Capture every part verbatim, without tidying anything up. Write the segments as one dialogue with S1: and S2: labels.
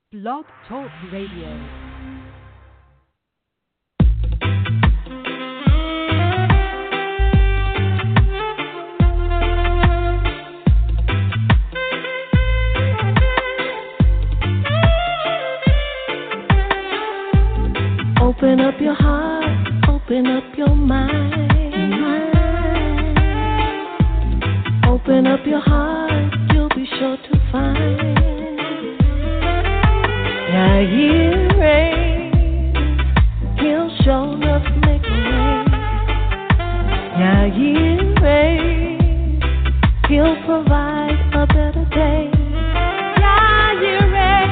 S1: Blog Talk Radio.
S2: Open up your heart, open up your mind, mind. Open up your heart, you'll be sure to find. Now Yireh, he'll show enough make a way. Now Yireh, he'll provide a better day. Now Yireh,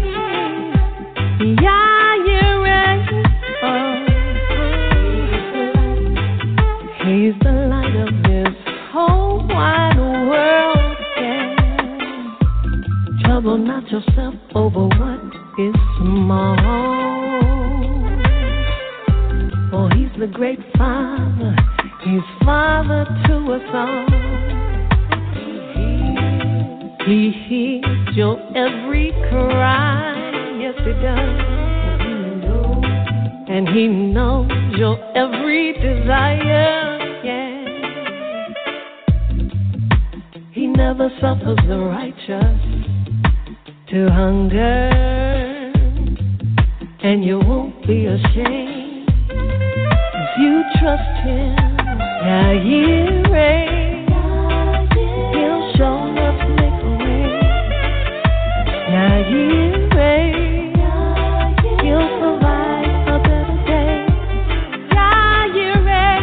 S2: yeah. He's the light of this whole wide world, yeah. Trouble not yourself over what is small. For he's the great Father, he's Father to us all. He hears your every cry, yes he does. And he knows your every desire. He never suffers the righteous to hunger, and you won't be ashamed if you trust him. Now Yireh, he'll show enough to make a way. Now Yireh, he'll provide a better day. Now Yireh,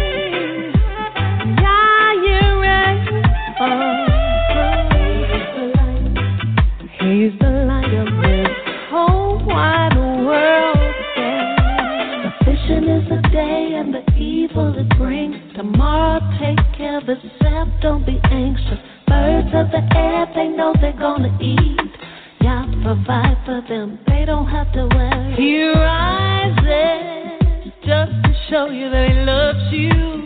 S2: now Yireh, oh, he's the light of this whole wide world, yeah. Sufficient is the day and the evil it brings. Tomorrow take care of itself, don't be anxious. Birds of the air, they know they're gonna eat. Y'all provide for them, they don't have to worry. He rises just to show you that he loves you.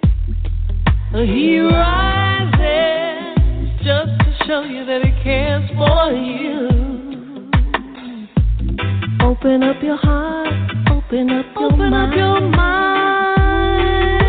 S2: He rises just to show you that he cares for you. Open up your heart, open up your open mind. Up your mind.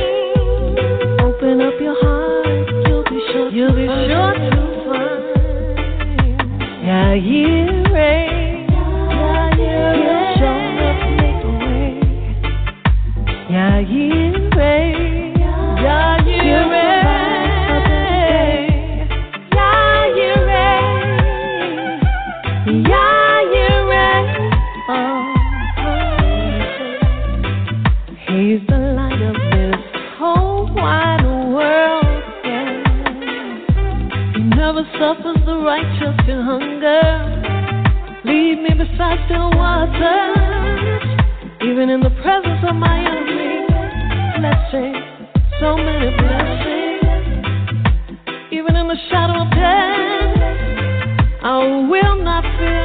S2: Open up your heart, you'll be sure, you'll be sure to find. Yeah, Yireh, yeah, Yireh, show up, make a way. Yeah, Yireh, yeah, Yireh. He's the light of this whole wide world, yeah. He never suffers the righteous to hunger. Lead me beside still waters. Even in the presence of my enemies, blessings, so many blessings. Even in the shadow of death, I will not fear.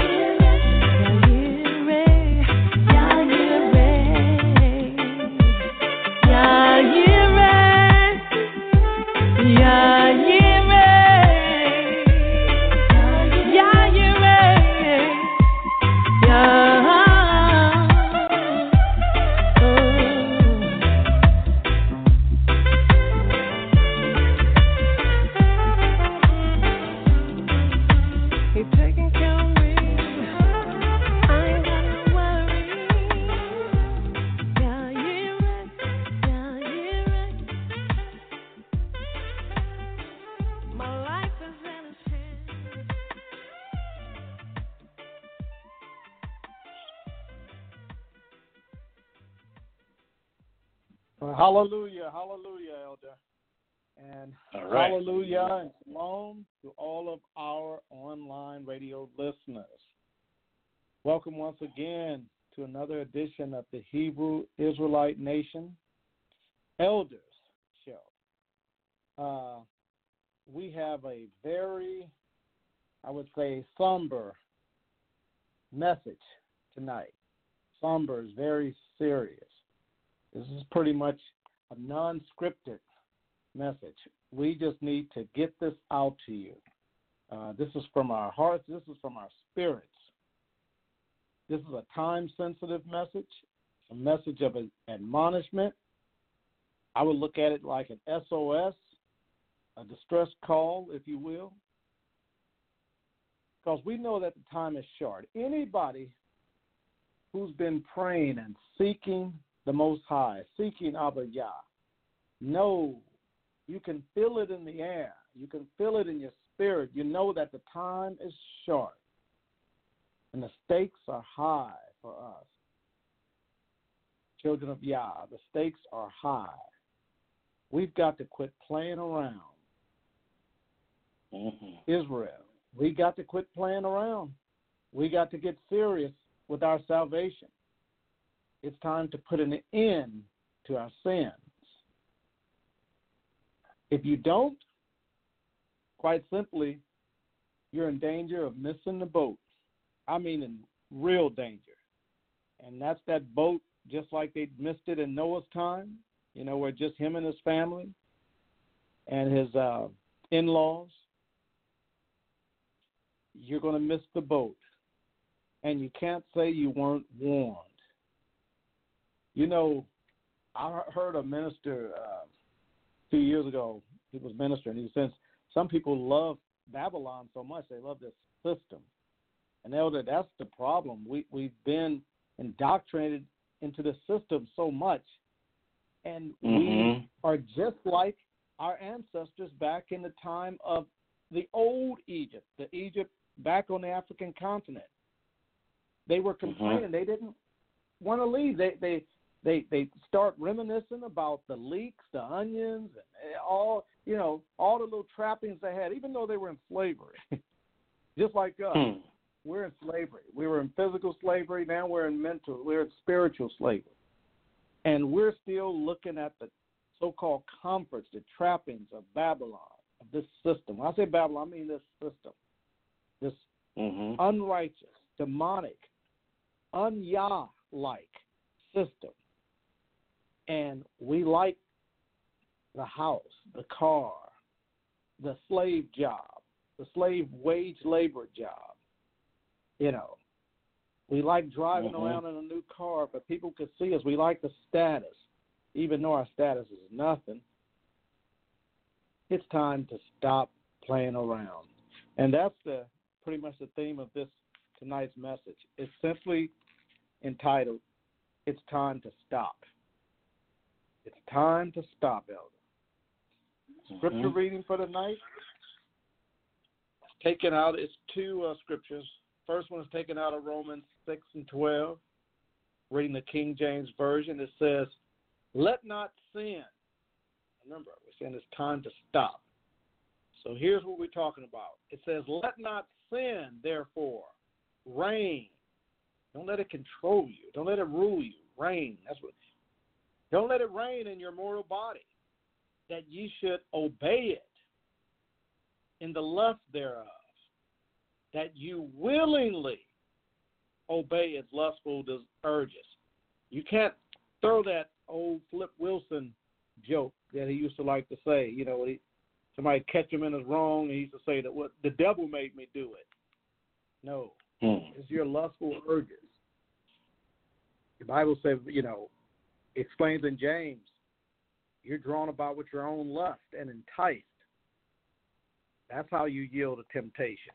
S3: Hallelujah, hallelujah, Elder. And
S4: right.
S3: Hallelujah and shalom to all of our online radio listeners. Welcome once again to another edition of the Hebrew Israelite Nation Elders Show. Uh, we have a very, I would say, somber message tonight. Somber is very serious. This is pretty much a non-scripted message. We just need to get this out to you. Uh, this is from our hearts. This is from our spirits. This is a time-sensitive message, a message of admonishment. I would look at it like an S O S, a distress call, if you will, because we know that the time is short. Anybody who's been praying and seeking the Most High, seeking Abba Yah, know you can feel it in the air. You can feel it in your spirit. You know that the time is short and the stakes are high for us. Children of Yah, the stakes are high. We've got to quit playing around.
S4: Mm-hmm.
S3: Israel, we got to quit playing around. We got to get serious with our salvation. It's time to put an end to our sins. If you don't, quite simply, you're in danger of missing the boat. I mean, in real danger. And that's that boat, just like they missed it in Noah's time, you know, where just him and his family and his uh, in-laws. You're going to miss the boat. And you can't say you weren't warned. You know, I heard a minister uh, a few years ago, he was ministering, he says, some people love Babylon so much, they love this system. And Elder, that's the problem. We, we've been indoctrinated into the system so much, and
S4: mm-hmm.
S3: we are just like our ancestors back in the time of the old Egypt, the Egypt back on the African continent. They were complaining. Mm-hmm. They didn't want to leave. They they they they start reminiscing about the leeks, the onions, and all you know, all the little trappings they had, even though they were in slavery, just like us. Hmm. We're in slavery. We were in physical slavery. Now we're in mental. We're in spiritual slavery, and we're still looking at the so-called comforts, the trappings of Babylon, of this system. When I say Babylon, I mean this system, this mm-hmm. unrighteous, demonic, un-Yah-like system. And we like the house, the car, the slave job, the slave wage labor job. You know, we like driving mm-hmm. around in a new car, but people could see us. We like the status, even though our status is nothing. It's time to stop playing around. And that's the pretty much the theme of this tonight's message. It's simply entitled, It's Time to Stop. It's time to stop, Elder. Mm-hmm. Scripture reading for tonight, taken out, it's two uh, scriptures. First one is taken out of Romans six and twelve, reading the King James Version. It says, let not sin. Remember, we're saying it's time to stop. So here's what we're talking about. It says, let not sin, therefore, reign. Don't let it control you. Don't let it rule you. Reign. That's what. Don't let it reign in your mortal body, that ye should obey it in the lust thereof, that you willingly obey its lustful urges. You can't throw that old Flip Wilson joke that he used to like to say. You know, he, somebody catch him in his wrong, and he used to say that what the devil made me do it. No, hmm. It's your lustful urges. The Bible says, you know, explains in James, you're drawn about with your own lust and enticed. That's how you yield to temptation.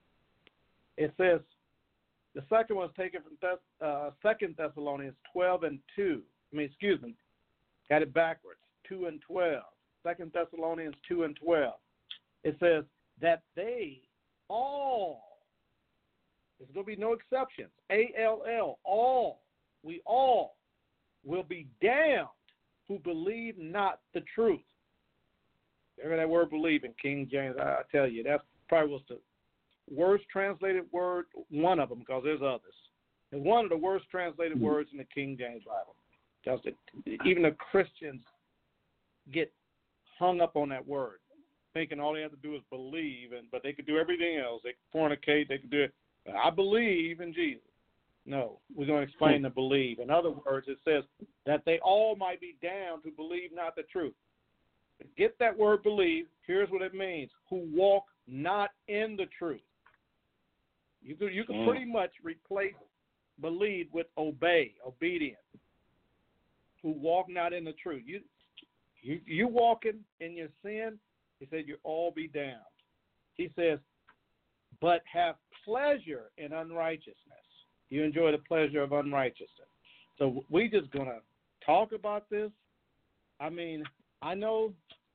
S3: It says, the second one's taken from Thess- uh, Second Thessalonians twelve and two. I mean, excuse me, got it backwards, two and twelve. Second Thessalonians two and twelve. It says that they all, there's going to be no exceptions, A L L, all, we all will be damned who believe not the truth. Remember that word believe in King James, I, I tell you, that probably was the worst translated word, one of them, because there's others. It's one of the worst translated mm-hmm. words in the King James Bible. Just that even the Christians get hung up on that word, thinking all they have to do is believe, and but they could do everything else. They could fornicate, they could do it. I believe in Jesus. No, we're going to explain the believe. In other words, it says that they all might be damned who believe not the truth. Get that word believe. Here's what it means. Who walk not in the truth. You could you could
S4: Mm.
S3: pretty much replace believe with obey, obedience. Who walk not in the truth. You you you walking in your sin, he said you all be damned. He says, but have pleasure in unrighteousness. You enjoy the pleasure of unrighteousness. So we just gonna talk about this. I mean, I know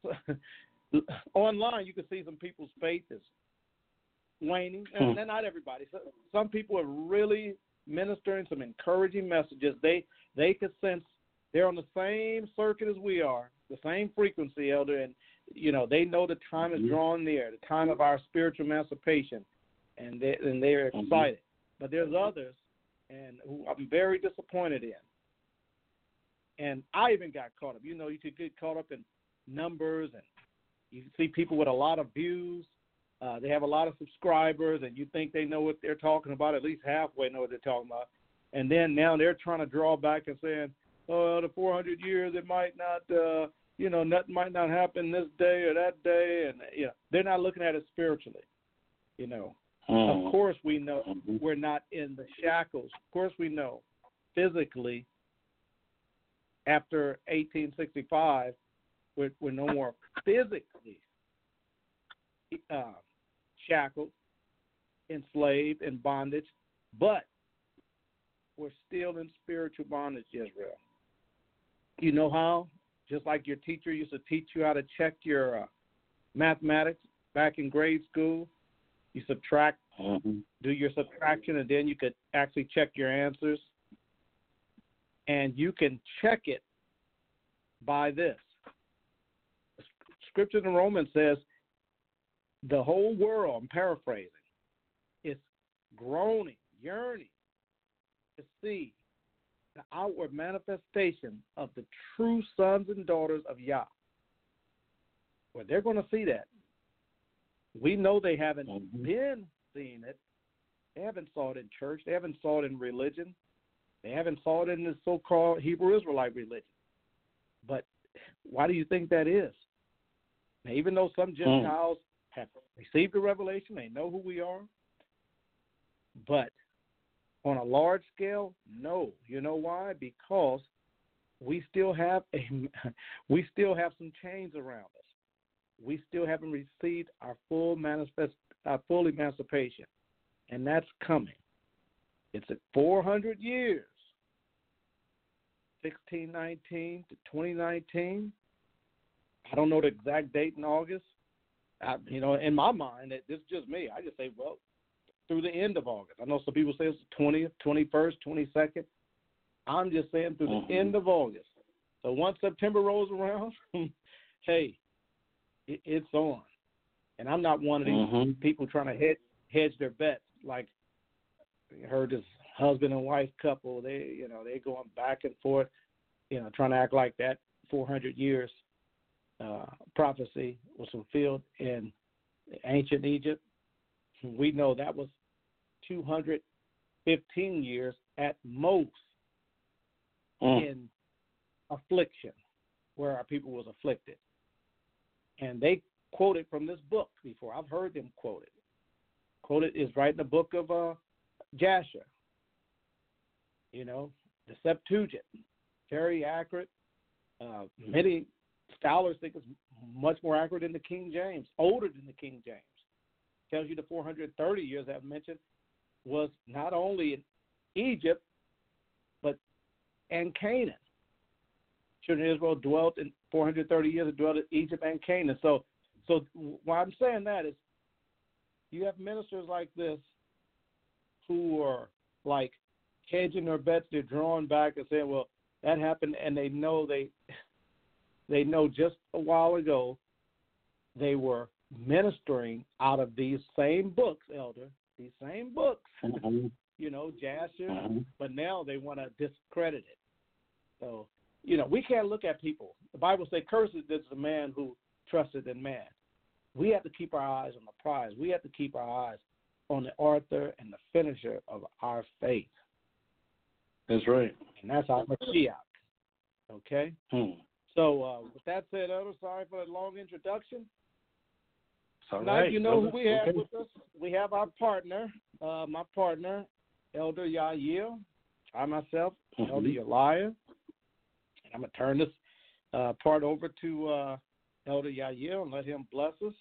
S3: online you can see some people's faith is waning, and
S4: Hmm.
S3: not everybody. So some people are really ministering some encouraging messages. They they could sense they're on the same circuit as we are, the same frequency, Elder, and you know they know the time is drawing near, the time of our spiritual emancipation, and they and they're excited. But there's others, and who I'm very disappointed in. And I even got caught up. You know, you could get caught up in numbers, and you see people with a lot of views. Uh, they have a lot of subscribers, and you think they know what they're talking about, at least halfway know what they're talking about. And then now they're trying to draw back and saying, oh, the four hundred years, it might not, uh, you know, nothing might not happen this day or that day. And, you know, they're not looking at it spiritually, you know.
S4: Mm.
S3: Of course we know
S4: Mhm.
S3: we're not in the shackles. Of course we know physically after eighteen sixty-five, we're, we're no more physically uh, shackled, enslaved, in bondage, but we're still in spiritual bondage, Israel. You know how? Just like your teacher used to teach you how to check your uh, mathematics back in grade school, you subtract,
S4: Mhm.
S3: do your subtraction, and then you could actually check your answers. And you can check it by this. Scripture in Romans says the whole world, I'm paraphrasing, is groaning, yearning to see the outward manifestation of the true sons and daughters of Yah. Well, they're going to see that. We know they haven't
S4: Mhm.
S3: been seeing it. They haven't saw it in church. They haven't saw it in religion. They haven't saw it in the so-called Hebrew Israelite religion. But why do you think that is? Now, even though some Gentiles have received a revelation, they know who we are, but on a large scale, no. You know why? Because we still have a, we still have some chains around us. We still haven't received our full manifest, our full emancipation, and that's coming. It's at four hundred years, sixteen nineteen to twenty nineteen. I don't know the exact date in August. I, you know, in my mind, it, this is just me. I just say, well, through the end of August. I know some people say it's the twentieth, twenty-first, twenty-second. I'm just saying through
S4: Mhm.
S3: the end of August. So once September rolls around, hey, it, it's on. And I'm not one of these
S4: Mhm.
S3: people trying to hedge, hedge their bets. Like I heard this husband and wife couple, they, you know, they going back and forth, you know, trying to act like that four hundred years uh, prophecy was fulfilled in ancient Egypt. We know that was two hundred fifteen years at most
S4: Mm.
S3: in affliction, where our people was afflicted. And they quoted from this book before. I've heard them quote it. Quoted is right in the book of uh, Jasher. You know, the Septuagint, very accurate. Uh, many scholars think it's much more accurate than the King James, older than the King James. Tells you the four hundred thirty years I've mentioned was not only in Egypt, but and Canaan. Children of Israel dwelt in four hundred thirty years, they dwelt in Egypt and Canaan. So, so why I'm saying that is you have ministers like this who are like hedging their bets. They're drawing back and saying, well, that happened, and they know they they know just a while ago they were ministering out of these same books, Elder, these same books,
S4: Mhm.
S3: you know, Jasher,
S4: Mhm.
S3: but now they want to discredit it. So, you know, we can't look at people. The Bible says, cursed is the man who trusted in man. We have to keep our eyes on the prize. We have to keep our eyes on the author and the finisher of our faith.
S4: That's right.
S3: And that's our Mashiach. Okay?
S4: Hmm.
S3: So, uh, with that said, Elder, sorry for that long introduction.
S4: all
S3: Tonight,
S4: right.
S3: you know
S4: brother.
S3: who we have
S4: Okay.
S3: with us? We have our partner, uh, my partner, Elder Yair. I myself,
S4: Mhm.
S3: Elder Yaliah. I'm going to turn this uh, part over to uh, Elder Yair and let him bless us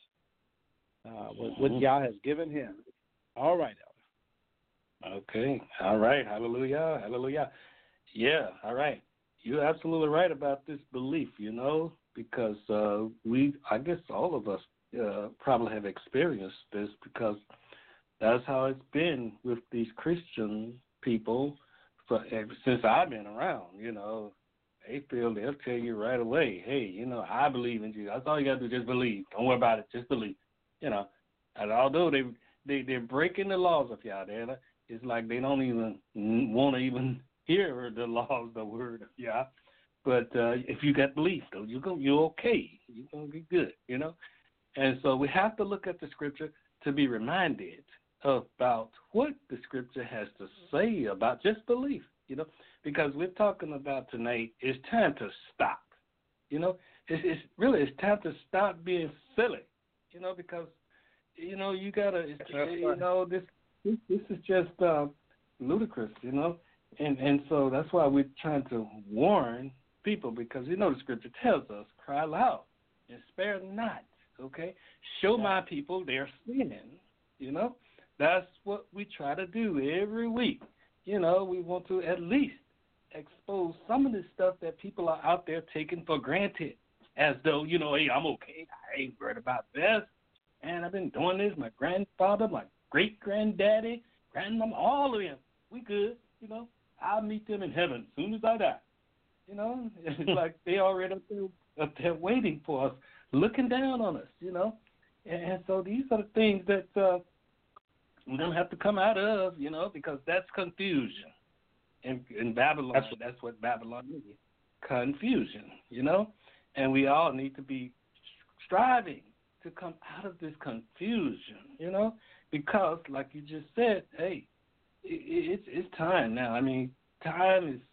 S3: uh, with what
S4: Mhm.
S3: Yah has given him. All right, Elder.
S4: Okay. All right. Hallelujah. Hallelujah. Yeah. All right. You're absolutely right about this belief, you know, because uh, we, I guess all of us uh, probably have experienced this because that's how it's been with these Christian people for ever since I've been around, you know. They feel they'll tell you right away, hey, you know, I believe in Jesus. That's all you got to do, just believe. Don't worry about it, just believe, you know. And although they, they, they're breaking the laws of Yah, it's like they don't even want to even hear the laws, the word of Yah. But uh, if you got belief, though, you're, gonna, you're okay. You're going to be good, you know. And so we have to look at the scripture to be reminded about what the scripture has to say about just belief, you know, because we're talking about tonight, it's time to stop, you know. It's, it's really, it's time to stop being silly, you know, because, you know, you got to, you know, this, this this is just uh, ludicrous, you know, and, and so that's why we're trying to warn people because, you know, the scripture tells us, cry loud and spare not, okay? Show my people their sin, you know. That's what we try to do every week. You know, we want to at least expose some of the stuff that people are out there taking for granted as though, you know, hey, I'm okay. I ain't worried about this. And I've been doing this. My grandfather, my great-granddaddy, grandmama, all of them. We good, you know. I'll meet them in heaven as soon as I die. You know, it's like they already up there, up there waiting for us, looking down on us, you know. And, and so these are the things that uh, we don't have to come out of, you know, because that's confusion. In, in Babylon, that's what, that's what Babylon is, confusion, you know. And we all need to be striving to come out of this confusion, you know, because, like you just said, hey, it, it's it's time now. I mean, time is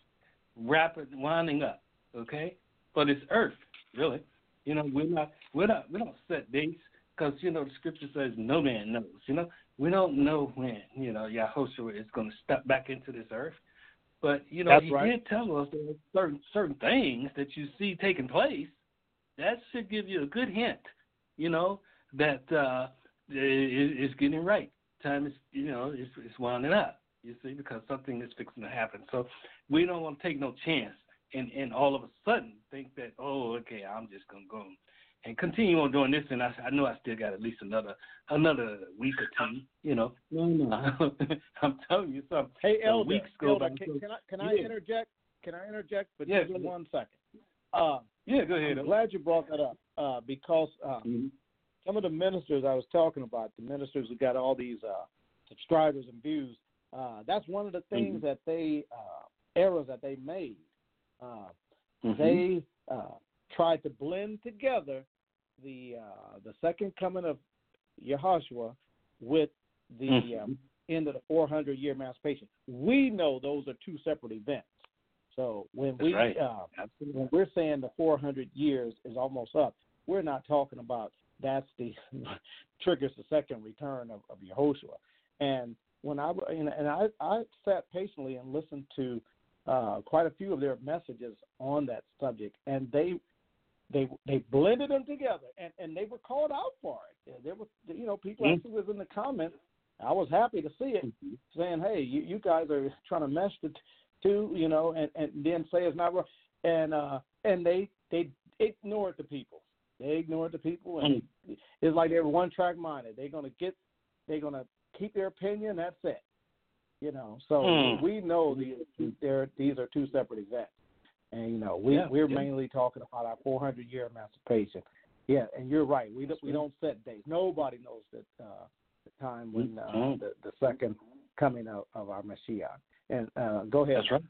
S4: rapid winding up, okay, for this earth, really. You know, we're not, we're not, we don't set dates because, you know, the scripture says no man knows, you know. We don't know when, you know, Yahushua is going to step back into this earth. But, you know,
S3: That's
S4: he
S3: right.
S4: did tell us there are certain, certain things that you see taking place. That should give you a good hint, you know, that uh, it, it's getting right. Time is, you know, it's, it's winding up, you see, because something is fixing to happen. So we don't want to take no chance and, and all of a sudden think that, oh, okay, I'm just going to go and continue on doing this, and I, I know I still got at least another another week or two, you know. No, no, I'm telling you something.
S3: Hey, Elder,
S4: weeks go
S3: Elder
S4: by.
S3: can, can I can
S4: yeah.
S3: I interject? Can I interject for
S4: yeah,
S3: just one second? Uh,
S4: yeah, go ahead.
S3: I'm glad you brought that up uh, because uh,
S4: mm-hmm.
S3: some of the ministers I was talking about, the ministers who got all these uh, subscribers and views, uh, that's one of the things
S4: mm-hmm.
S3: that they uh, errors that they made. Uh,
S4: mm-hmm.
S3: They uh, tried to blend together the uh, the second coming of Yahushua with the
S4: mm-hmm.
S3: uh, end of the four hundred year emancipation. We know those are two separate events. So when
S4: That's
S3: we
S4: right.
S3: uh, when we're saying the four hundred years is almost up, we're not talking about that's the triggers the second return of, of Yahushua. And when I and, and I, I sat patiently and listened to uh, quite a few of their messages on that subject, and they they they blended them together, and, and they were called out for it. There were, you know, people
S4: mm-hmm.
S3: actually was in the comments. I was happy to see it,
S4: mm-hmm.
S3: saying, "Hey, you, you guys are trying to mesh the two, you know, and, and then say it's not wrong." And uh, and they they ignored the people. They ignored the people, and mm-hmm. it's like they were one track minded. They're gonna get, they're gonna keep their opinion. That's it, you know. So mm-hmm. we know these they're these are two separate events. And, you know, we,
S4: yeah,
S3: we're
S4: yeah.
S3: mainly talking about our four hundred year emancipation. Yeah, and you're right. We don't, we don't set dates. Nobody knows that uh, the time when uh,
S4: mm-hmm.
S3: the, the second coming of, of our Mashiach. And uh, go ahead.
S4: That's right.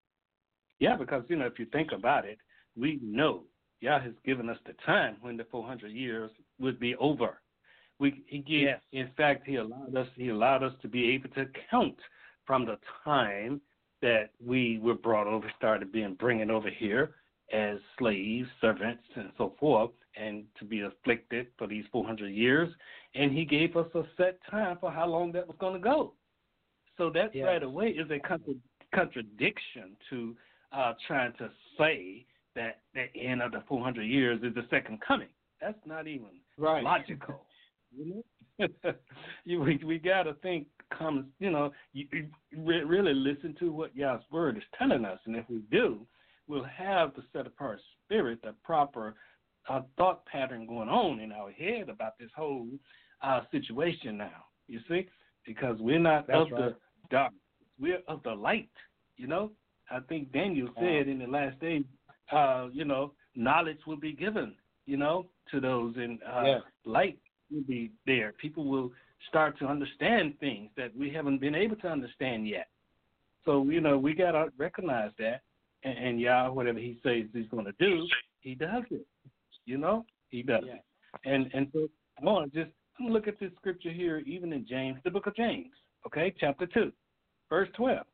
S4: Yeah, because, you know, if you think about it, we know Yah has given us the time when the four hundred years would be over. We, he gave, yes. In fact, he allowed us. He allowed us to be able to count from the time that we were brought over, started being bringing over here, as slaves, servants, and so forth, and to be afflicted for these four hundred years. And he gave us a set time for how long that was going to go. So that
S3: yes.
S4: right away is a contra- contradiction to uh, trying to say that the end of the four hundred years is the second coming. That's not even
S3: right.
S4: logical. You know? you, we we got to think, comes, you know, you, you re- really listen to what Yah's word is telling us. And if we do, we'll have the set apart spirit, the proper uh, thought pattern going on in our head about this whole uh, situation now, you see, because we're not
S3: That's
S4: of
S3: right.
S4: the dark, we're of the light, you know. I think Daniel said in the last days, uh, you know, knowledge will be given, you know, to those, and uh,
S3: yeah.
S4: light will be there. People will start to understand things that we haven't been able to understand yet. So, you know, we got to recognize that, and, and Yah, whatever he says he's going to do, he does it, you know, he does
S3: yeah.
S4: it. And and so I want to just look at this scripture here, even in James, the book of James, okay, chapter two, verse twelve.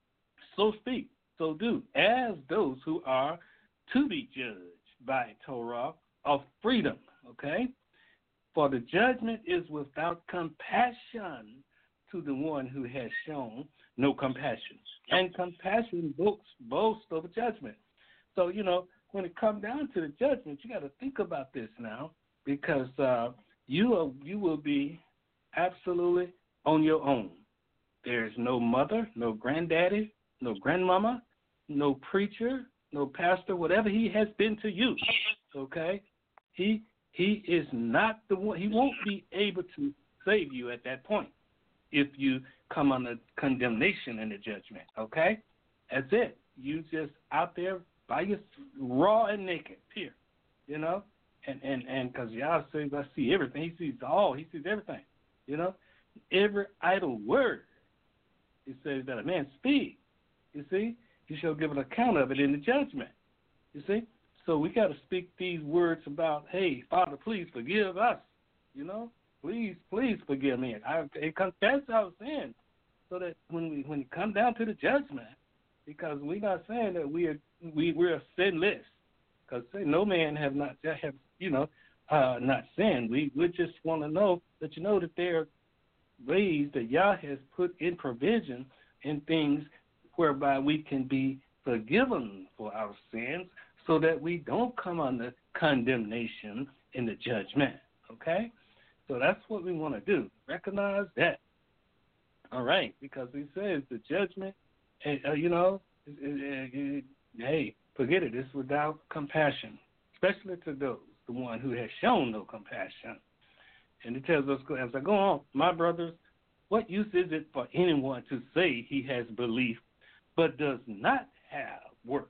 S4: So speak, so do, as those who are to be judged by Torah of freedom, okay? For the judgment is without compassion to the one who has shown no compassion. And compassion boasts boast over judgment. So, you know, when it comes down to the judgment, you got to think about this now, because uh, you are, you will be absolutely on your own. There's no mother, no granddaddy, no grandmama, no preacher, no pastor, whatever he has been to you, okay? He he is not the one. He won't be able to save you at that point if you come under condemnation in the judgment, okay? That's it. You just out there by your raw and naked, period, you know? And and and because Yah says, I see everything. He sees all. He sees everything, you know? Every idle word, it says that a man speak, you see? He shall give an account of it in the judgment, you see? So we got to speak these words about, hey, Father, please forgive us, you know? Please, please forgive me. I, I confess our sins, so that when we when it come down to the judgment, because we're not saying that we are we we're sinless, because no man have not have you know uh, not sinned. We we just want to know that you know that there are ways that Yah has put in provision in things whereby we can be forgiven for our sins, so that we don't come under condemnation in the judgment. Okay. So that's what we want to do. Recognize that. All right, because he says the judgment, uh, you know, it, it, it, hey, forget it. It's without compassion, especially to those, the one who has shown no compassion. And it tells us, as I go on, my brothers, what use is it for anyone to say he has belief but does not have works?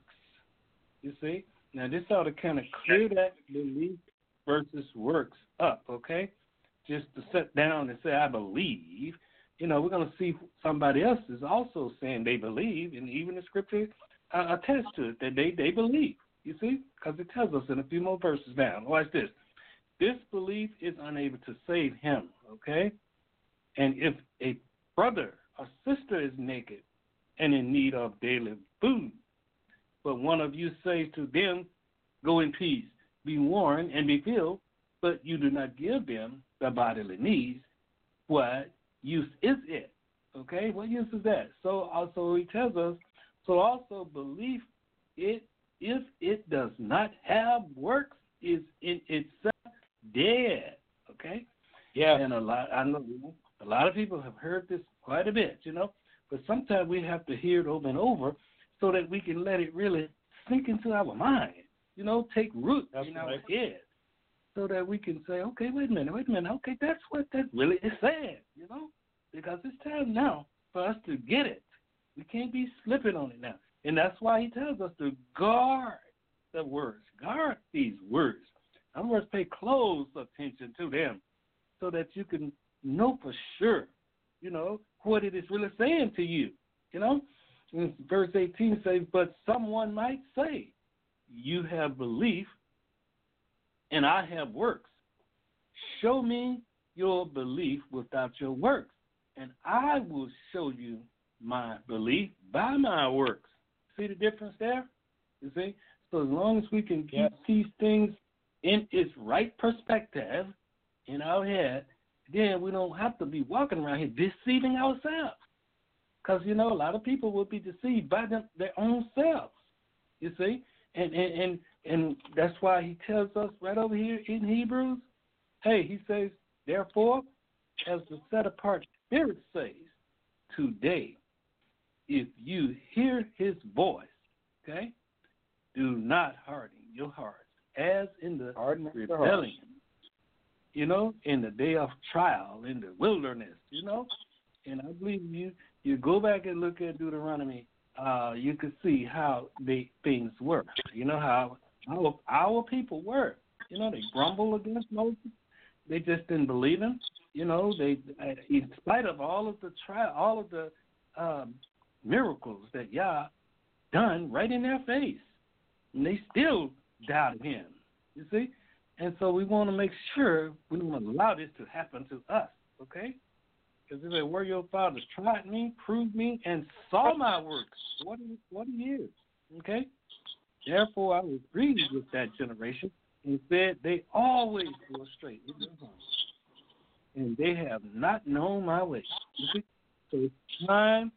S4: You see? Now, this ought to kind of clear that belief versus works up, okay? Just to sit down and say, I believe, you know, we're going to see somebody else is also saying they believe, and even the scripture uh, attests to it, that they, they believe, you see, because it tells us in a few more verses down. Watch this. This belief is unable to save him, okay? And if a brother or sister is naked and in need of daily food, but one of you says to them, go in peace, be warned and be filled, but you do not give them the bodily needs, what use is it? Okay, what use is that? So also he tells us, so also belief, it if it does not have works, is in itself dead. Okay?
S3: Yeah.
S4: And a lot I know a lot of people have heard this quite a bit, you know, but sometimes we have to hear it over and over so that we can let it really sink into our mind, you know, take root
S3: That's
S4: in
S3: right.
S4: our head. So that we can say, okay, wait a minute, wait a minute, okay, that's what that really is saying, you know, because it's time now for us to get it. We can't be slipping on it now. And that's why he tells us to guard the words, guard these words. In other words, pay close attention to them so that you can know for sure, you know, what it is really saying to you, you know. And verse eighteen says, but someone might say, you have belief, and I have works. Show me your belief without your works, and I will show you my belief by my works. See the difference there? You see? So as long as we can keep
S3: Yes.
S4: these things in its right perspective in our head, then we don't have to be walking around here deceiving ourselves. Because, you know, a lot of people will be deceived by them, their own selves, you see. And, and, and, and that's why he tells us right over here in Hebrews, hey, he says, therefore, as the set-apart Spirit says, today, if you hear his voice, okay, do not harden your hearts, as in the
S3: Harden the heart.
S4: rebellion, you know, in the day of trial, in the wilderness, you know. And I believe you, you go back and look at Deuteronomy, uh, you can see how they things were. You know how our, our people were. You know, they grumbled against Moses. They just didn't believe him. You know, they, in spite of all of the trial, all of the um, miracles that Yah done right in their face, and they still doubted him. You see, and so we want to make sure we don't allow this to happen to us. Okay, because if it were your fathers tried me, proved me, and saw my works, what what years? Okay, therefore I was grieved with that generation, and said they always go astray in their hearts, and they have not known my ways. You see? So it's time,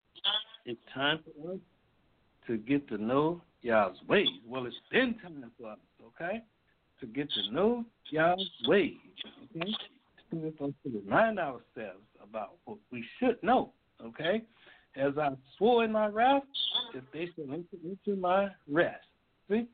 S4: it's time for us to get to know Yah's ways. Well, it's been time for us, okay, to get to know Yah's ways. Okay, it's time for us to remind ourselves about what we should know. Okay, as I swore in my wrath, if they shall enter into my rest. See,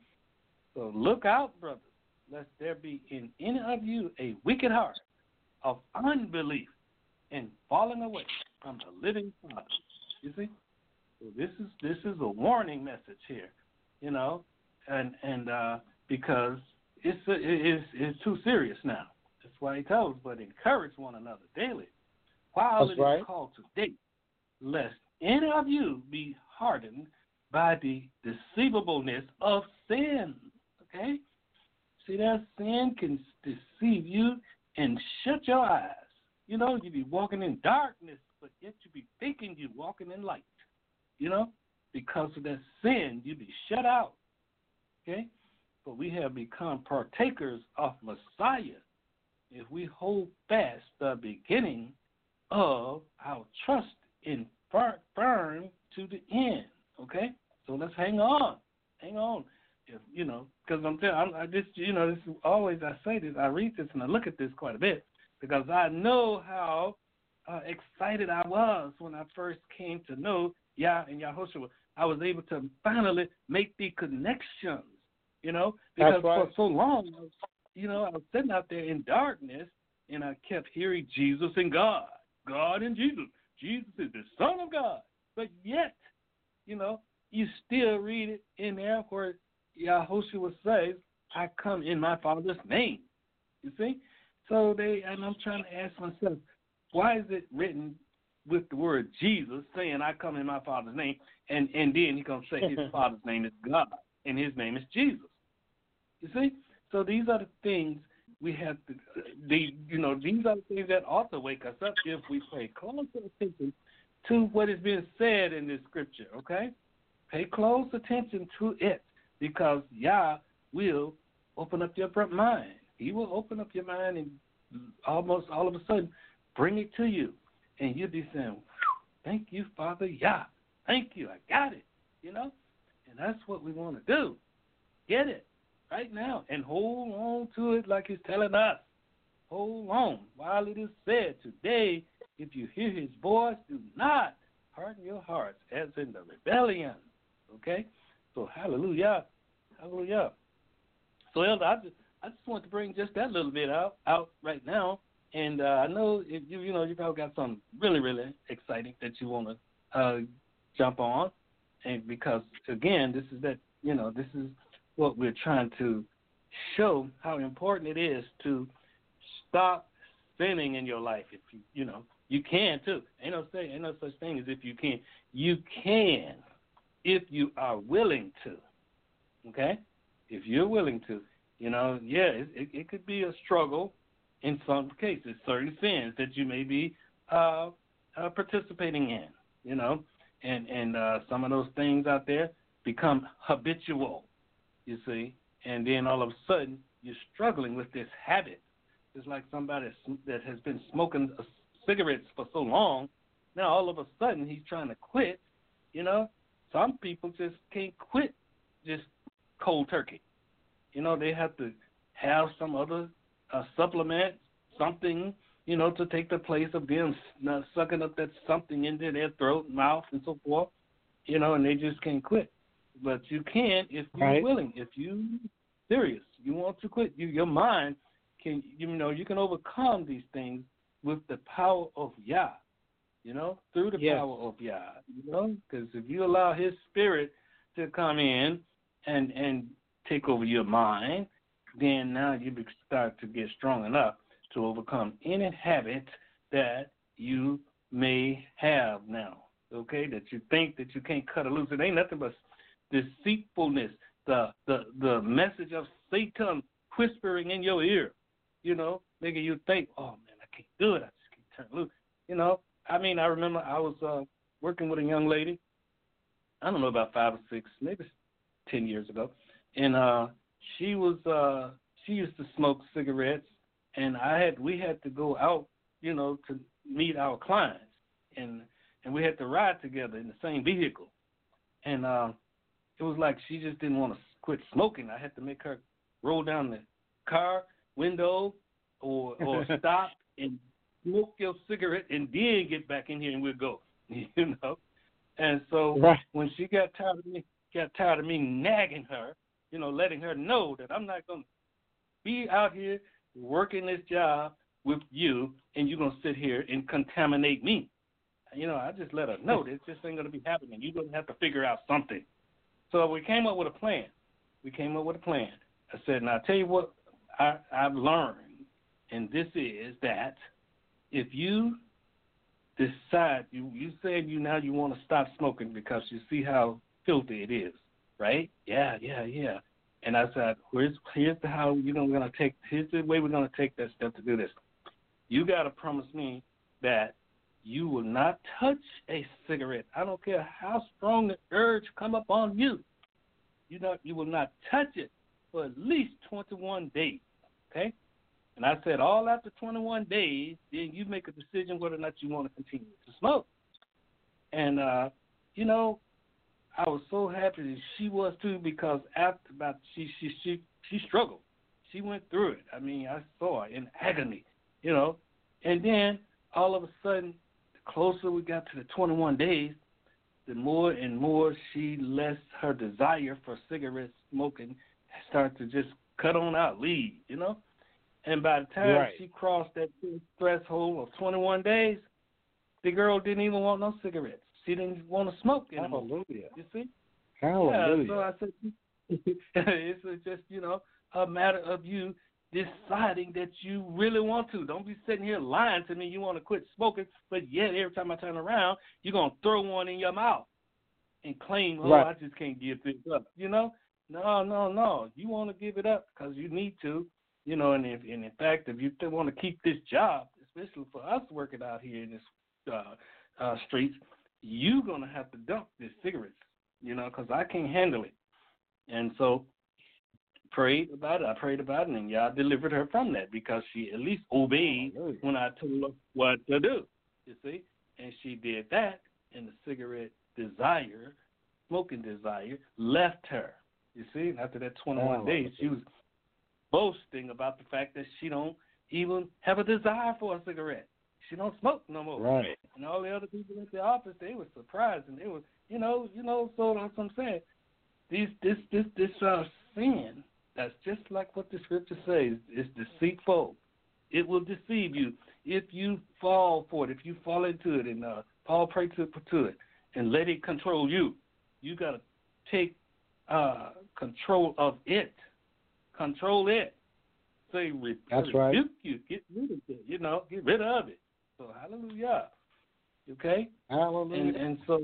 S4: so look out, brothers, lest there be in any of you a wicked heart of unbelief and falling away from the living Father. You see? So this is this is a warning message here, you know, and and uh, because it's it's it's too serious now. That's why he tells, but encourage one another daily, while
S3: That's
S4: it
S3: right.
S4: is called today, lest any of you be hardened by the deceivableness of sin. Okay, see that sin can deceive you and shut your eyes. You know, you be walking in darkness, but yet you be thinking you walking in light. You know, because of that sin, you be shut out. Okay? But we have become partakers of Messiah if we hold fast the beginning of our trust in firm to the end. Okay? So let's hang on. Hang on. If, you know, because I'm telling I this, you know, this is always I say this, I read this and I look at this quite a bit because I know how uh, excited I was when I first came to know Yah and Yahushua. I was able to finally make the connections, you know, because
S3: right.
S4: for so long, you know, I was sitting out there in darkness and I kept hearing Jesus and God, God and Jesus. Jesus is the Son of God. But yet, you know, you still read it in there where Yahushua says, I come in my Father's name. You see? So they, and I'm trying to ask myself, why is it written with the word Jesus saying, I come in my Father's name, and, and then he's going to say his Father's name is God, and his name is Jesus. You see? So these are the things we have to, the, you know, these are the things that also wake us up if we pay close attention to what is being said in this scripture, okay? Pay close attention to it because Yah will open up your mind. He will open up your mind and almost all of a sudden bring it to you. And you'll be saying, thank you, Father Yah. Thank you. I got it. You know? And that's what we want to do. Get it right now and hold on to it like he's telling us. Hold on while it is said today, if you hear his voice, do not harden your hearts as in the rebellion. Okay? So hallelujah. Hallelujah. So Elder, I just I just want to bring just that little bit out out right now. And uh, I know if you you know you probably got something really really exciting that you want to uh, jump on, and because again this is that you know this is what we're trying to show how important it is to stop sinning in your life. If you you know you can too. Ain't no say ain't no such thing as if you can. You can if you are willing to. Okay, if you're willing to, you know yeah it, it, it could be a struggle. In some cases, certain sins that you may be uh, uh, participating in, you know, and and uh, some of those things out there become habitual, you see, and then all of a sudden you're struggling with this habit. It's like somebody that has been smoking cigarettes for so long, now all of a sudden he's trying to quit, you know. Some people just can't quit just cold turkey. You know, they have to have some other uh, supplement, something, you know, to take the place of them uh, sucking up that something into their throat, mouth, and so forth, you know, and they just can't quit. But you can if you're
S3: right.
S4: willing, if you're serious, you want to quit. You, your mind can, you know, you can overcome these things with the power of Yah, you know, through the
S3: yes.
S4: power of Yah, you know, because if you allow His Spirit to come in and and take over your mind, then now you start to get strong enough to overcome any habit that you may have now, okay, that you think that you can't cut it loose. It ain't nothing but deceitfulness, the the the message of Satan whispering in your ear, you know, making you think, oh, man, I can't do it. I just can't turn loose. You know, I mean, I remember I was uh, working with a young lady, I don't know, about five or six, maybe ten years ago, and uh, she was uh, she used to smoke cigarettes, and I had we had to go out, you know, to meet our clients, and and we had to ride together in the same vehicle, and uh, it was like she just didn't want to quit smoking. I had to make her roll down the car window or or stop and smoke your cigarette and then get back in here and we'll go, you know. And so
S3: right.
S4: when she got tired of me, got tired of me nagging her, you know, letting her know that I'm not going to be out here working this job with you and you're going to sit here and contaminate me. You know, I just let her know that this ain't going to be happening. You're going to have to figure out something. So we came up with a plan. We came up with a plan. I said, now, I'll tell you what I, I've learned, and this is that if you decide, you, you said you now you want to stop smoking because you see how filthy it is, right? Yeah, yeah, yeah. And I said, here's, here's the how you're going to take, here's the way we're going to take that step to do this. You got to promise me that you will not touch a cigarette. I don't care how strong the urge come up on you. You know, you will not touch it for at least twenty-one days, okay? And I said, all after twenty-one days, then you make a decision whether or not you want to continue to smoke. And, uh, you know, I was so happy that she was too because after about she she she she struggled. She went through it. I mean, I saw her in agony, you know. And then all of a sudden, the closer we got to the twenty-one days, the more and more she lets her desire for cigarette smoking start to just cut on out, leave, you know. And by the time
S3: right.
S4: she crossed that threshold of twenty-one days, the girl didn't even want no cigarettes. She didn't want to smoke anymore.
S3: Hallelujah.
S4: You see?
S3: Hallelujah.
S4: Yeah, so I said, it's just, you know, a matter of you deciding that you really want to. Don't be sitting here lying to me you want to quit smoking, but yet every time I turn around, you're going to throw one in your mouth and claim, oh,
S3: right.
S4: I just can't give this up. You know? No, no, no. You want to give it up because you need to. You know, and, if, and in fact, if you want to keep this job, especially for us working out here in this uh, uh, streets, you're going to have to dump these cigarettes, you know, because I can't handle it. And so prayed about it. I prayed about it, and y'all delivered her from that because she at least obeyed oh, when I told her what to do, you see. And she did that, and the cigarette desire, smoking desire, left her, you see. After that twenty-one oh, days, she was boasting about the fact that she don't even have a desire for a cigarette. She don't smoke no more.
S3: Right.
S4: And all the other people at the office, they were surprised, and they were, you know, you know. So that's what I'm saying. These, this, this, this uh, sin. That's just like what the scripture says. It's deceitful. It will deceive you if you fall for it. If you fall into it, and uh, Paul prayed to, to it, and let it control you. You got to take uh, control of it. Control it. Say, re-
S3: That's
S4: rebuke
S3: right.
S4: you. Get rid of it. You know, get rid of it. So hallelujah. Okay?
S3: Hallelujah.
S4: And, and so,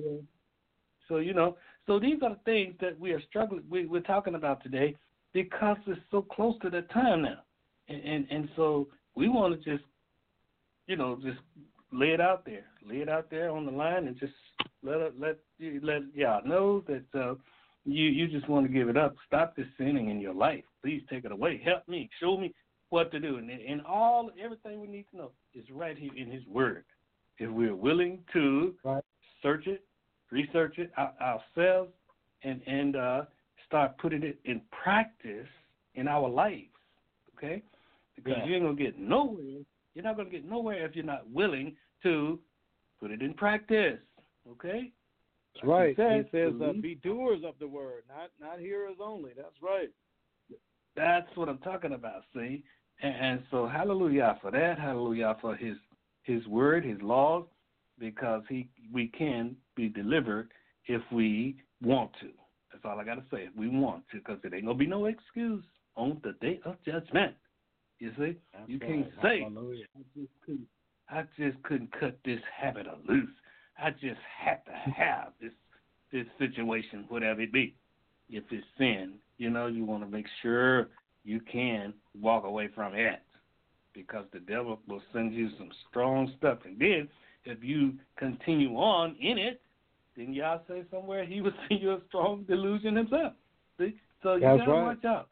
S4: so you know, so these are the things that we are struggling. We, we're talking about today because it's so close to that time now, and and, and so we want to just, you know, just lay it out there, lay it out there on the line, and just let it, let let y'all know that uh, you, you just want to give it up. Stop this sinning in your life. Please take it away. Help me. Show me what to do. And, and all, everything we need to know is right here in his word. If we're willing to
S3: right.
S4: search it, research it our, ourselves, and, and uh, start putting it in practice in our lives, okay? Because
S3: yeah.
S4: you ain't going to get nowhere. You're not going to get nowhere if you're not willing to put it in practice, okay?
S3: That's right.
S4: He says,
S3: he says uh, be doers of the word, not not hearers only. That's right.
S4: That's what I'm talking about, see? And, and so hallelujah for that. Hallelujah for his his word, his laws, because he we can be delivered if we want to. That's all I got to say, if we want to, because there ain't going to be no excuse on the day of judgment. You see?
S3: That's
S4: you
S3: right.
S4: can't say,
S3: hallelujah.
S4: I just, couldn't, I just couldn't cut this habit loose. I just had to have this this situation, whatever it be. If it's sin, you know, you want to make sure you can walk away from it, because the devil will send you some strong stuff. And then if you continue on in it, then y'all say somewhere he will send you a strong delusion himself. See? So you got to
S3: right.
S4: watch out.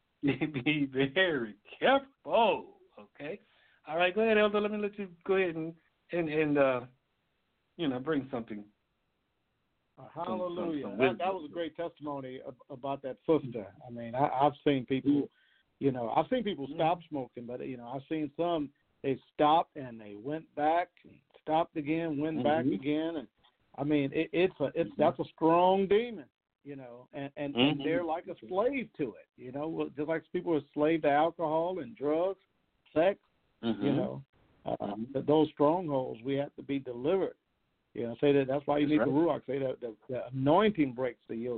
S4: Be very careful, okay? All right, go ahead, Elder. Let me let you go ahead and, and, and uh, you know, bring something.
S3: Uh, hallelujah.
S4: Some, some
S3: that, that was a great testimony about that sister. I mean, I, I've seen people, you know, I've seen people stop smoking, but, you know, I've seen some, they stopped and they went back, stopped again, went mm-hmm. back again. And, I mean, it, it's a, it's, that's a strong demon, you know, and, and, mm-hmm. and they're like a slave to it, you know, just like people are slave to alcohol and drugs, sex, mm-hmm. you know, uh, mm-hmm. those strongholds, we have to be delivered. You know, say that that's why you that's need right. the Ruach. Say that the, the anointing breaks the yoke.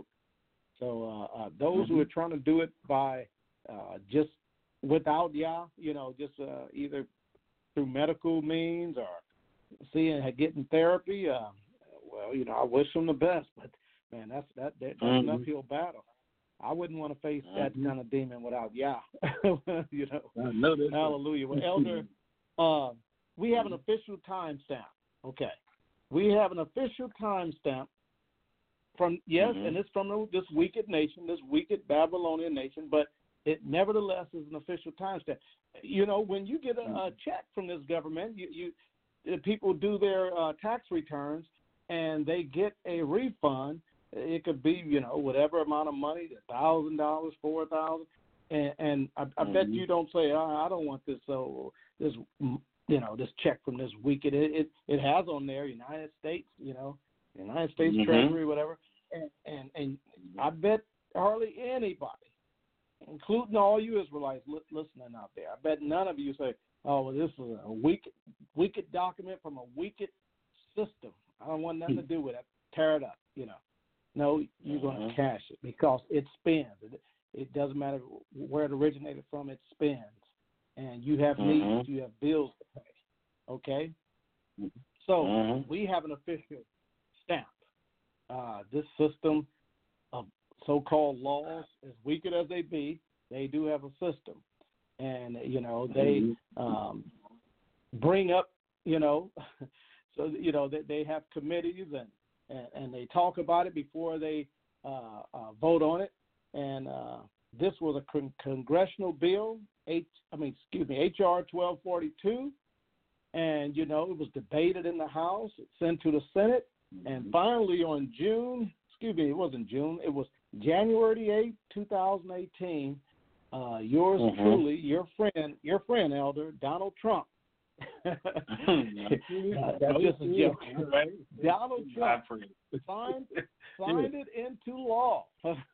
S3: So uh, uh, those mm-hmm. who are trying to do it by uh, just without Yah, you know, just uh, either through medical means or seeing getting therapy, uh, well, you know, I wish them the best. But man, that's that, that that's mm-hmm. an uphill battle. I wouldn't want to face mm-hmm. that kind of demon without Yah. you know,
S4: know
S3: hallelujah. Well, Elder, uh, we have an official timestamp. Okay. We have an official timestamp from, yes, mm-hmm. and it's from this wicked nation, this wicked Babylonian nation, but it nevertheless is an official timestamp. You know, when you get a, a check from this government, you, you people do their uh, tax returns and they get a refund. It could be, you know, whatever amount of money, one thousand dollars, four thousand dollars, and, and I, I mm-hmm. bet you don't say, oh, I don't want this, so this you know, this check from this wicked, it, it, it has on there United States, you know, United States mm-hmm. Treasury, whatever. And, and and I bet hardly anybody, including all you Israelites li- listening out there, I bet none of you say, oh, well, this is a wicked, wicked document from a wicked system. I don't want nothing to do with it. Tear it up, you know. No, you're mm-hmm. going to cash it because it spins. It, it doesn't matter where it originated from, it spins. And you have mm-hmm. needs, you have bills to pay, okay? Mm-hmm. So mm-hmm. we have an official stamp. Uh, this system of so-called laws, as wicked as they be, they do have a system. And, you know, they um, bring up, you know, so, you know, they, they have committees and, and, and they talk about it before they uh, uh, vote on it. And uh, this was a con- congressional bill, H, I mean, excuse me, H R twelve forty-two, and, you know, it was debated in the House, sent to the Senate, and finally on June, excuse me, it wasn't June, it was January eighth, twenty eighteen, uh, yours mm-hmm. truly, your friend, your friend, Elder, Donald Trump. uh, that's just a joke. Right? Donald Trump signed, signed it into law.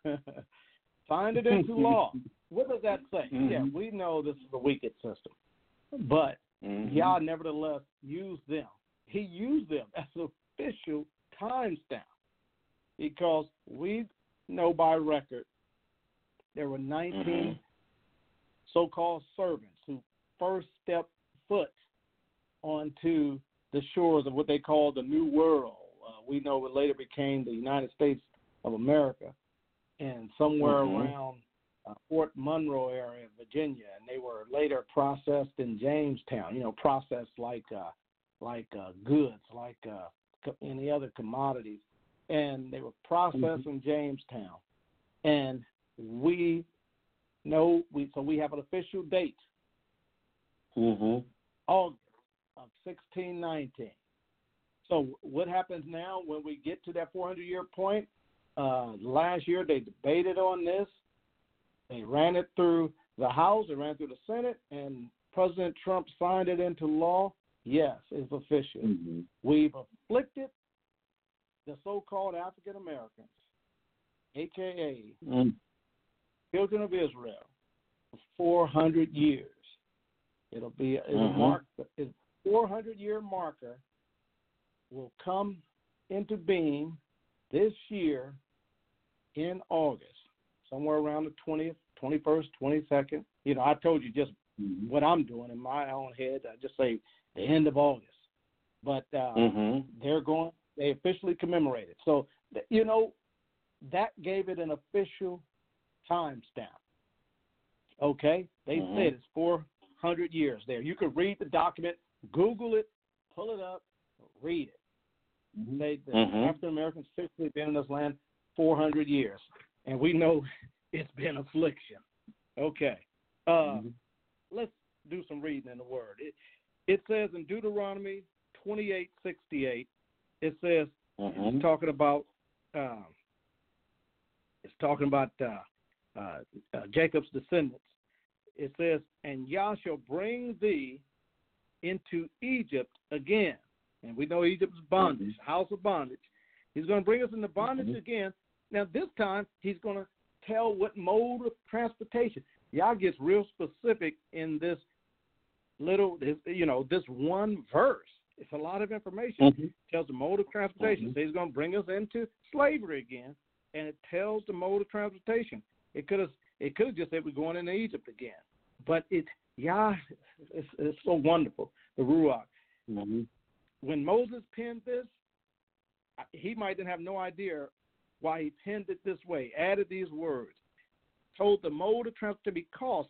S3: Signed it into law. What does that say? Mm-hmm. Yeah, we know this is a wicked system, but mm-hmm. Yah nevertheless used them. He used them as an official timestamp because we know by record there were nineteen mm-hmm. so-called servants who first stepped foot onto the shores of what they call the New World. Uh, we know it later became the United States of America, and somewhere mm-hmm. around uh, Fort Monroe area, Virginia, and they were later processed in Jamestown. You know, processed like uh, like uh, goods, like uh, co- any other commodities, and they were processed mm-hmm. in Jamestown. And we know, we so we have an official date,
S4: Mm-hmm.
S3: August of sixteen nineteen. So what happens now when we get to that four hundred year point? Uh, last year they debated on this. They ran it through the House, it ran through the Senate, and President Trump signed it into law. Yes, it's official.
S4: Mm-hmm.
S3: We've afflicted the so-called African Americans, a k a
S4: Mm-hmm.
S3: children of Israel, for four hundred years. It'll be it'll
S4: Mm-hmm.
S3: mark the four hundred year marker will come into being this year in August, somewhere around the twentieth, twenty-first, twenty-second. You know, I told you just
S4: Mm-hmm.
S3: what I'm doing in my own head. I just say the end of August. But uh,
S4: Mm-hmm.
S3: they're going, they officially commemorate it. So, you know, that gave it an official timestamp. Okay? They
S4: Mm-hmm.
S3: said it's four hundred years there. You could read the document, Google it, pull it up, read it. They, the
S4: Mhm.
S3: African Americans officially been in this land four hundred years, and we know it's been affliction. Okay, uh,
S4: Mm-hmm.
S3: let's do some reading in the Word. It, it says in Deuteronomy twenty-eight sixty-eight, it says
S4: Mm-hmm.
S3: it's talking about um, it's talking about uh, uh, uh, Jacob's descendants. It says, "And Yah shall bring thee into Egypt again." And we know Egypt's bondage,
S4: Mm-hmm.
S3: house of bondage. He's going to bring us into bondage
S4: Mhm.
S3: again. Now, this time, he's going to tell what mode of transportation. Y'all gets real specific in this little, this, you know, this one verse. It's a lot of information.
S4: Mhm.
S3: It tells the mode of transportation.
S4: Mhm.
S3: So he's going to bring us into slavery again, and it tells the mode of transportation. It could have, it could have just said we're going into Egypt again, but it, yeah, it's, it's so wonderful. The Ruach.
S4: Mm-hmm.
S3: When Moses penned this, he might have no idea why he penned it this way, added these words, told the mode of transportation, because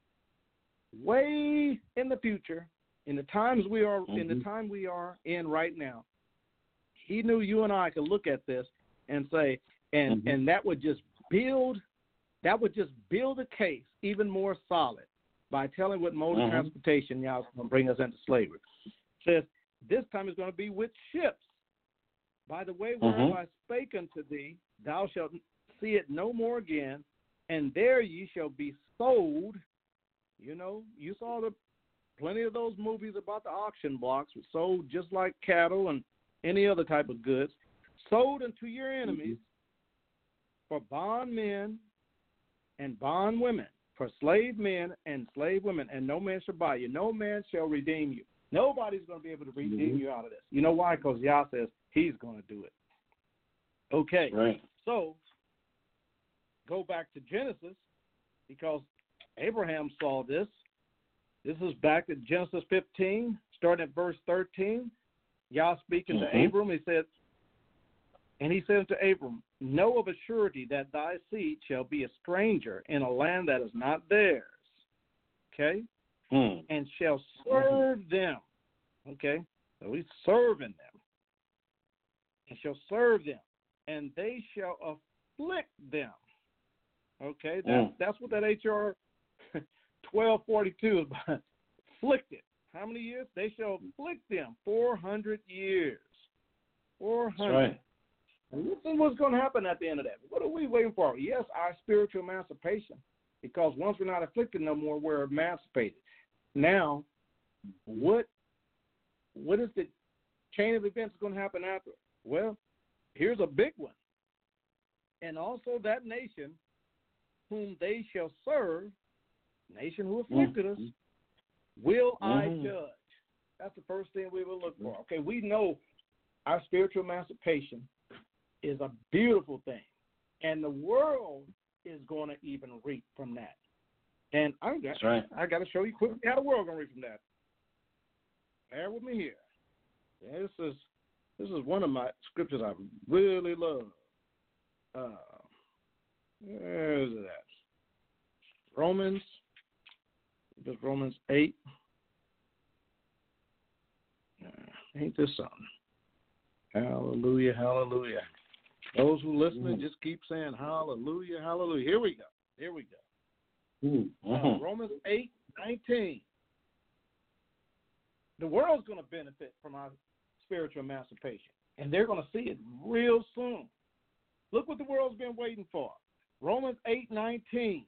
S3: way in the future, in the times we are, mm-hmm. in the time we are in right now, he knew you and I could look at this and say, and mm-hmm. and that would just build, that would just build a case even more solid by telling what mode mm-hmm. of transportation y'all going to bring us into slavery. It says, this time is going to be with ships. By the way, whereof mm-hmm. I spake unto thee, thou shalt see it no more again, and there ye shall be sold. You know, you saw the plenty of those movies about the auction blocks, sold just like cattle and any other type of goods, sold unto your enemies mm-hmm. for bondmen and bondwomen, for slave men and slave women, and no man shall buy you. No man shall redeem you. Nobody's going to be able to redeem mm-hmm. you out of this. You know why? Because Yah says he's going to do it. Okay.
S4: Right.
S3: So, go back to Genesis, because Abraham saw this. This is back in Genesis fifteen, starting at verse thirteen. Yah speaking mm-hmm. to Abram, he said, and he said to Abram, know of a surety that thy seed shall be a stranger in a land that is not theirs. Okay?
S4: Hmm.
S3: And shall serve mm-hmm. them. Okay? So he's serving them. And shall serve them. And they shall afflict them. Okay? That's, mm. that's what that H R twelve forty-two is about. Afflicted. How many years? They shall afflict them. four hundred years. four hundred.
S4: That's right.
S3: And listen what's going to happen at the end of that. What are we waiting for? Yes, our spiritual emancipation. Because once we're not afflicted no more, we're emancipated. Now, what what is the chain of events going to happen after? Well, here's a big one. And also that nation whom they shall serve, nation who afflicted mm-hmm. us, will mm-hmm. I judge. That's the first thing we will look for. Okay, we know our spiritual emancipation is a beautiful thing. And the world is going to even reap from that. And I got,
S4: That's right.
S3: I got to show you quickly how the world going to reap from that. Bear with me here. This is this is one of my scriptures I really love. Uh, where is it at? Romans. Just Romans eight. Uh, ain't this something? Hallelujah, hallelujah. Those who listen, mm-hmm. just keep saying hallelujah, hallelujah. Here we go. Here we go.
S4: Mm-hmm.
S3: Uh, Romans eight nineteen. The world's going to benefit from our spiritual emancipation, and they're going to see it real soon. Look what the world's been waiting for. Romans eight nineteen.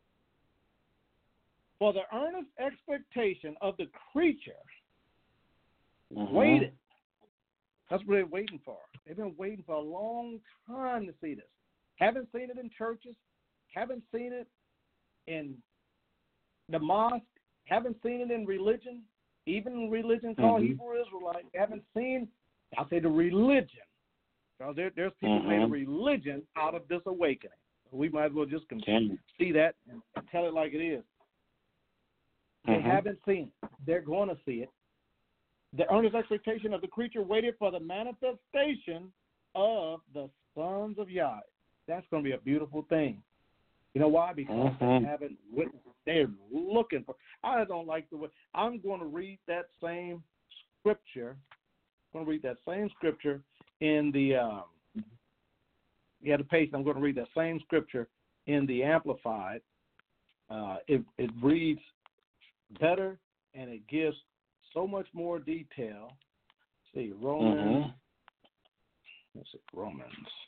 S3: For the earnest expectation of the creature
S4: mm-hmm.
S3: waited. That's what they're waiting for. They've been waiting for a long time to see this. Haven't seen it in churches. Haven't seen it in the mosque. Haven't seen it in religion. Even in religion called
S4: mm-hmm.
S3: Hebrew Israelite. Haven't seen, I'll say the religion. Because there, there's people
S4: mm-hmm.
S3: who made a religion out of this awakening. We might as well just continue. see that and tell it like it is. They
S4: mm-hmm.
S3: haven't seen it. They're going to see it. The earnest expectation of the creature waited for the manifestation of the sons of Yah. That's going to be a beautiful thing. You know why? Because
S4: mm-hmm.
S3: they haven't witnessed. They're looking for. I don't like the way. I'm going to read that same scripture. I'm going to read that same scripture in the. Um, you had a page. I'm going to read that same scripture in the Amplified. Uh, it it reads better and it gives so much more detail. Let's see, Romans.
S4: Mm-hmm.
S3: Let's see, Romans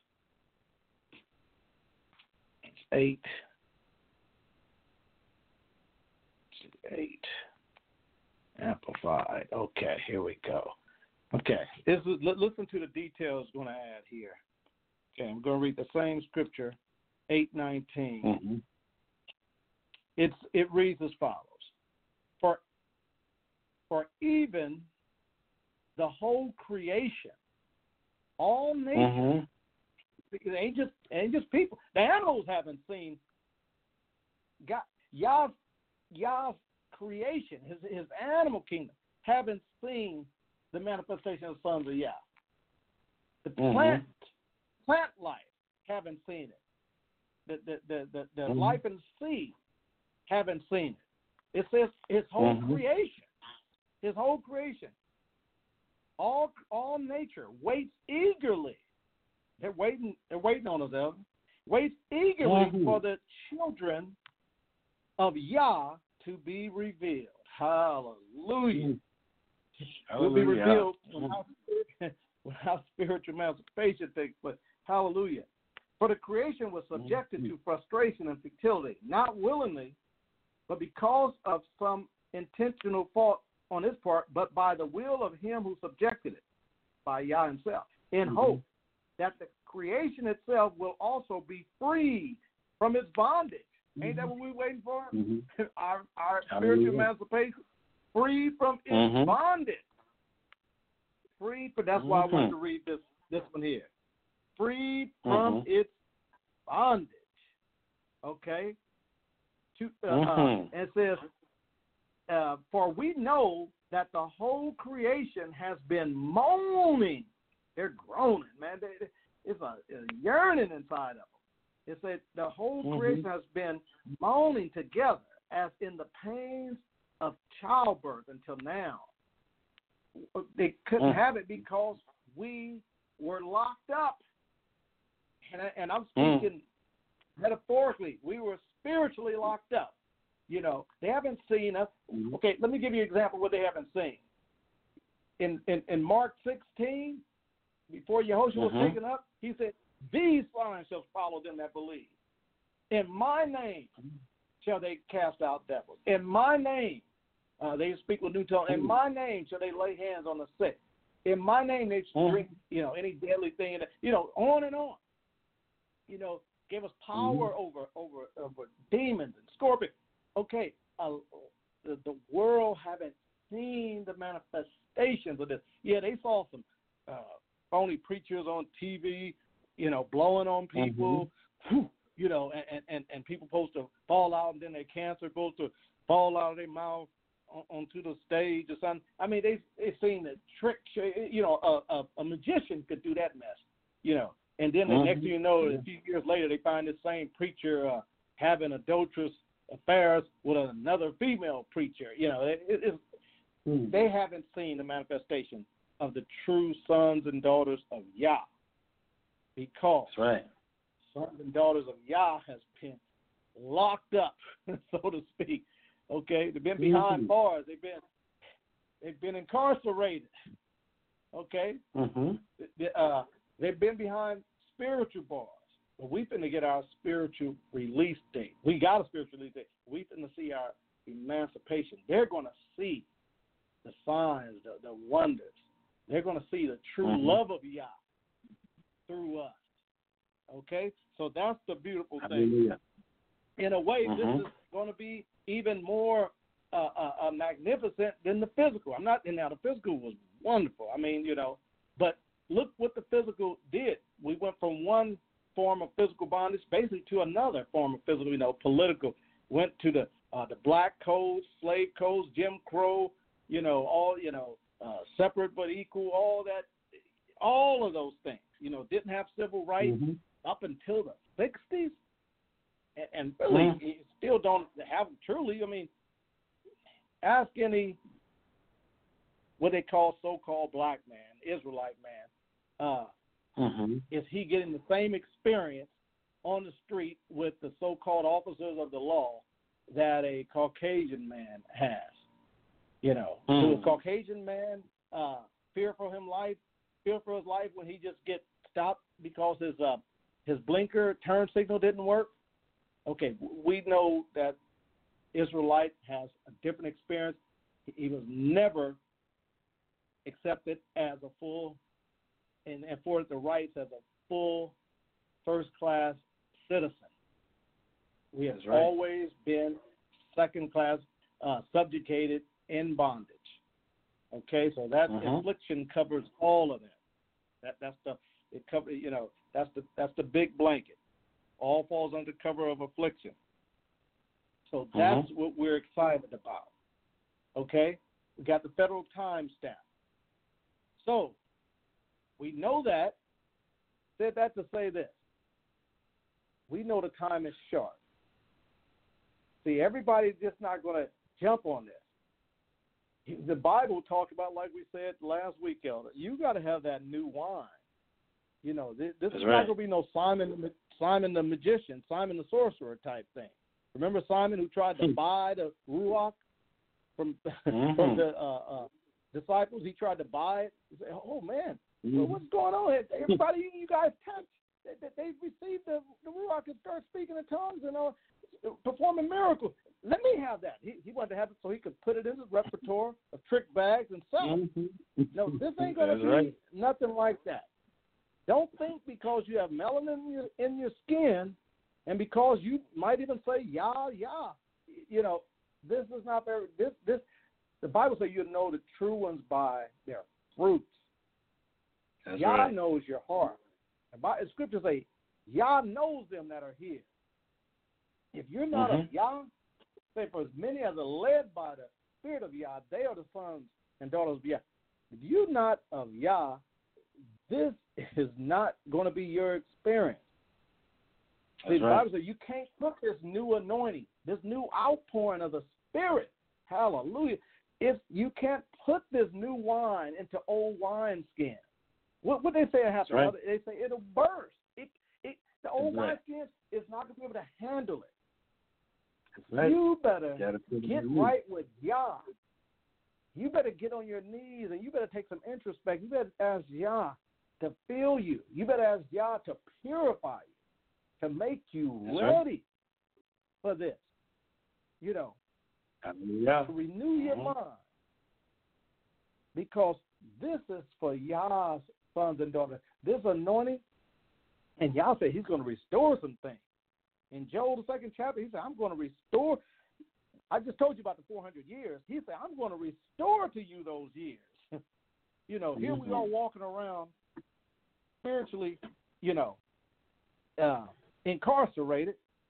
S3: eight. Eight. Amplified. Okay, here we go. Okay, this is, listen to the details I'm going to add here. Okay, I'm going to read the same scripture, eight nineteen.
S4: Mm-hmm.
S3: It's it reads as follows: For for even the whole creation, all nature,
S4: mm-hmm.
S3: it ain't just ain't just people. The animals haven't seen God, Yah's Yah's creation, his his animal kingdom, haven't seen the manifestation of the sons of Yah. The
S4: mm-hmm.
S3: plant plant life haven't seen it. The the the the, the
S4: mm-hmm.
S3: life in the sea haven't seen it. It says his whole
S4: mm-hmm.
S3: creation, his whole creation, all all nature waits eagerly. They're waiting. They're waiting on us, Elvin. Waits eagerly
S4: mm-hmm.
S3: for the children of Yah to be revealed. Hallelujah.
S4: Mm-hmm.
S3: Will be revealed
S4: mm-hmm.
S3: when, our, when our spiritual emancipation takes place. Hallelujah. For the creation was subjected mm-hmm. to frustration and futility, not willingly, but because of some intentional fault on his part, but by the will of him who subjected it, by Yah himself, in mm-hmm. hope that the creation itself will also be freed from its bondage. Mm-hmm. Ain't that what we're waiting for?
S4: Mm-hmm.
S3: our our spiritual emancipation, free from its
S4: mm-hmm.
S3: bondage. Free, but that's why mm-hmm. I wanted to read this this one here. Freed from
S4: mm-hmm.
S3: its bondage. Okay? To, uh,
S4: mm-hmm.
S3: uh, and it says, uh, for we know that the whole creation has been moaning. They're groaning, man. They, it's a, a yearning inside of them. It said the whole
S4: mm-hmm.
S3: creation has been moaning together as in the pains of childbirth until now. They couldn't mm-hmm. have it because we were locked up. And, I, and I'm speaking mm-hmm. metaphorically. We were spiritually locked up. You know, they haven't seen us. Mm-hmm. Okay, let me give you an example of what they haven't seen. In in, in Mark sixteen, before Yehoshua mm-hmm. was taken up, he said, these signs shall follow them that believe. In my name shall they cast out devils. In my name, uh, they speak with new tongue. In my name shall they lay hands on the sick. In my name they shall drink, you know, any deadly thing. You know, on and on. You know, give us power mm-hmm. over over over demons and scorpions. Okay, uh, the, the world haven't seen the manifestations of this. Yeah, they saw some uh, phony preachers on T V, you know, blowing on people, mm-hmm. whew, you know, and, and, and people supposed to fall out and then their cancer supposed to fall out of their mouth on, onto the stage or something. I mean, they they seen the trick, you know, a, a, a magician could do that mess, you know. And then mm-hmm. the next thing you know, a few years later, they find this same preacher uh, having adulterous affairs with another female preacher. You know, it, it, it, mm. they haven't seen the manifestation of the true sons and daughters of Yah. because
S4: That's right.
S3: sons and daughters of Yah has been locked up, so to speak. Okay, they've been behind
S4: mm-hmm.
S3: bars. They've been they've been incarcerated. Okay,
S4: mm-hmm.
S3: they, uh, they've been behind spiritual bars. But we finna get our spiritual release date. We got a spiritual release date. We finna see our emancipation. They're gonna see the signs, the, the wonders. They're gonna see the true
S4: mm-hmm.
S3: love of Yah through us. Okay, so that's the beautiful thing.
S4: Hallelujah.
S3: In a way,
S4: mm-hmm.
S3: this is going to be even more uh, uh, uh, magnificent than the physical. I'm not, and now the physical was wonderful. I mean, you know, but look what the physical did. We went from one form of physical bondage basically to another form of physical, you know, political. Went to the uh, the black codes, slave codes, Jim Crow, you know, all, you know, uh, separate but equal, all that, all of those things, you know, didn't have civil rights
S4: mm-hmm.
S3: up until the sixties. And, and really,
S4: mm-hmm.
S3: you still don't have them truly. I mean, ask any what they call so-called black man, Israelite man, uh,
S4: mm-hmm.
S3: is he getting the same experience on the street with the so-called officers of the law that a Caucasian man has? You know,
S4: mm-hmm.
S3: do a Caucasian man uh, fear for him life, fear for his life when he just gets stopped because his uh, his blinker turn signal didn't work? Okay, we know that Israelite has a different experience. He was never accepted as a full and afforded the rights as a full first-class citizen. We have
S4: right.
S3: always been second-class, uh, subjugated in bondage. Okay, so that
S4: uh-huh.
S3: affliction covers all of that. That that's the it cover you know that's the that's the big blanket. All falls under cover of affliction. So that's
S4: uh-huh.
S3: what we're excited about. Okay, we got the federal time stamp. So we know that. Said that to say this. We know the time is short. See, everybody's just not going to jump on this. The Bible talks about, like we said last week, Elder, you got to have that new wine. You know, this, this is
S4: right.
S3: not going to be no Simon, Simon the magician, Simon the sorcerer type thing. Remember Simon who tried to buy the ruach from
S4: mm-hmm.
S3: from the uh, uh, disciples? He tried to buy it. He said, "Oh man, mm-hmm. well, what's going on here? Everybody, you, you guys touch. They, they received the, the ruach and start speaking in tongues and uh, performing miracles. Let me have that." He, he wanted to have it so he could put it in his repertoire of trick bags and sell it.
S4: Mm-hmm.
S3: No, this ain't going to be
S4: right.
S3: nothing like that. Don't think because you have melanin in your, in your skin and because you might even say, Yah, Yah, you know, this is not very, this, this, the Bible says you know the true ones by their fruits.
S4: That's
S3: Yah
S4: right.
S3: knows your heart. And by, the scriptures say, Yah knows them that are his. If you're not
S4: mm-hmm.
S3: of Yah, say, for as many as are led by the Spirit of Yah, they are the sons and daughters of Yah. If you're not of Yah, this is not going to be your experience.
S4: That's
S3: See, the
S4: right.
S3: Bible says you can't put this new anointing, this new outpouring of the Spirit, hallelujah, if you can't put this new wine into old wineskin. What what they say happens?
S4: Right.
S3: They say it'll burst. It, it, the old
S4: That's
S3: wineskin is not going to be able to handle it.
S4: That's right.
S3: You better
S4: you
S3: get right with Yah. You better get on your knees and you better take some introspect. You better ask Yah to fill you. You better ask Yah to purify you, to make you
S4: That's
S3: ready
S4: right.
S3: for this. You know,
S4: Hallelujah.
S3: to renew your
S4: mm-hmm.
S3: mind. Because this is for Yah's sons and daughters. This anointing, and Yah said he's going to restore some things. In Joel, the second chapter, he said, I'm going to restore. I just told you about the four hundred years. He said, I'm going to restore to you those years. You know, here
S4: mm-hmm.
S3: we are walking around spiritually, you know, uh, incarcerated,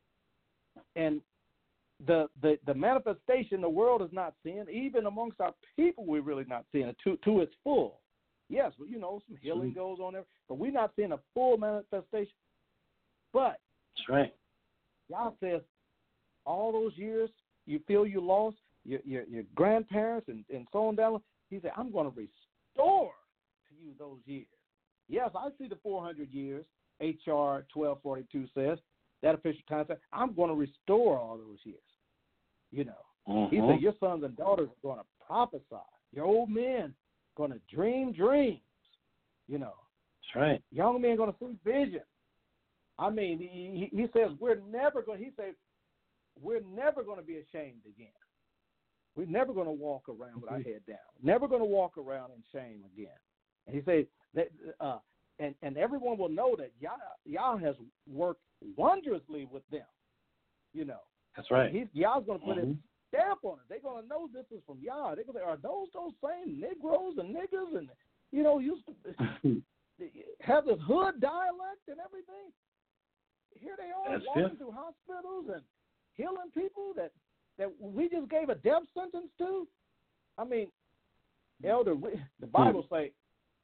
S3: and the, the the manifestation the world is not seeing, even amongst our people, we're really not seeing it to, to its full. Yes, well, you know, some healing
S4: mm-hmm.
S3: goes on there, but we're not seeing a full manifestation. But
S4: That's right.
S3: Yah says, all those years you feel you lost, your your, your grandparents and, and so on down, he said, I'm going to restore to you those years. Yes, I see the four hundred years. H R twelve forty-two says that official time says I'm going to restore all those years. You know,
S4: mm-hmm.
S3: he said your sons and daughters are going to prophesy. Your old men going to dream dreams. You know,
S4: that's right.
S3: Young men going to see vision. I mean, he, he says we're never going. He says we're never going to be ashamed again. We're never going to walk around with our head down. Never going to walk around in shame again. And he said that, uh, and and everyone will know that Yah, Yah has worked wondrously with them. You know,
S4: that's right.
S3: He's, Yah's going to put
S4: mm-hmm.
S3: his stamp on it. They're going to know this is from Yah. They're going to say, are those those same Negroes and niggas and you know used to have this hood dialect and everything? Here they are
S4: that's
S3: walking
S4: it.
S3: through hospitals and healing people that, that we just gave a death sentence to. I mean, Elder, we, the Bible mm-hmm. say,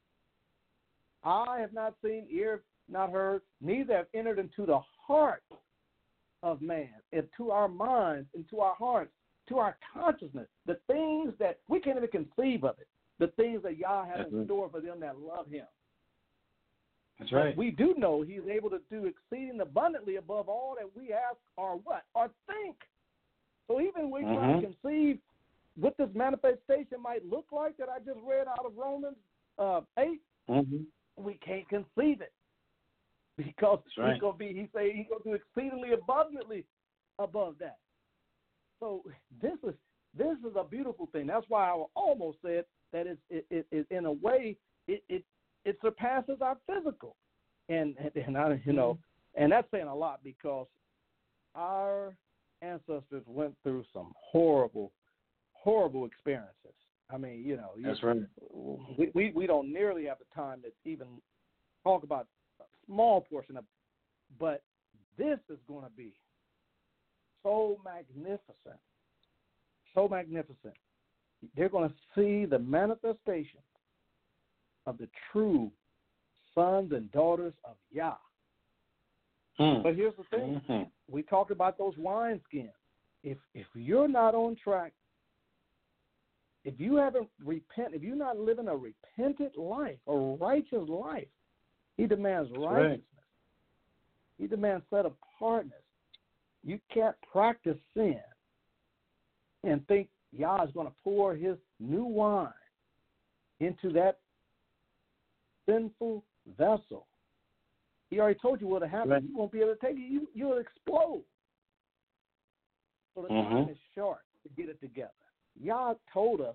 S3: eye have not seen, ear not heard, neither have entered into the heart of man, into our minds, into our hearts, to our consciousness, the things that we can't even conceive of it, the things that Yah has that's in store for them that love him.
S4: That's right.
S3: But we do know he's able to do exceeding abundantly above all that we ask or what? Or think. So even when we
S4: mm-hmm.
S3: try to conceive what this manifestation might look like that I just read out of Romans uh, eight,
S4: mm-hmm.
S3: we can't conceive it. Because
S4: right.
S3: he's gonna be he say he's gonna do exceedingly abundantly above that. So this is this is a beautiful thing. That's why I almost said that it's it, it, it in a way it, it it surpasses our physical. And and I you know and that's saying a lot because our ancestors went through some horrible, horrible experiences. I mean, you know,
S4: that's
S3: you,
S4: right.
S3: We, we we don't nearly have the time to even talk about a small portion of it. But this is going to be so magnificent, so magnificent. They're going to see the manifestation of the true sons and daughters of Yah.
S4: Hmm.
S3: But here's the thing.
S4: Mm-hmm.
S3: We talked about those wineskins. If if you're not on track, if you haven't repent, if you're not living a repentant life, a righteous life, he demands
S4: That's
S3: righteousness.
S4: Right.
S3: He demands set apartness. You can't practice sin and think Yah is going to pour his new wine into that sinful vessel. He already told you what'll happen.
S4: Right.
S3: You won't be able to take it. You, you'll explode. So the
S4: mm-hmm.
S3: time is short to get it together. Yah told us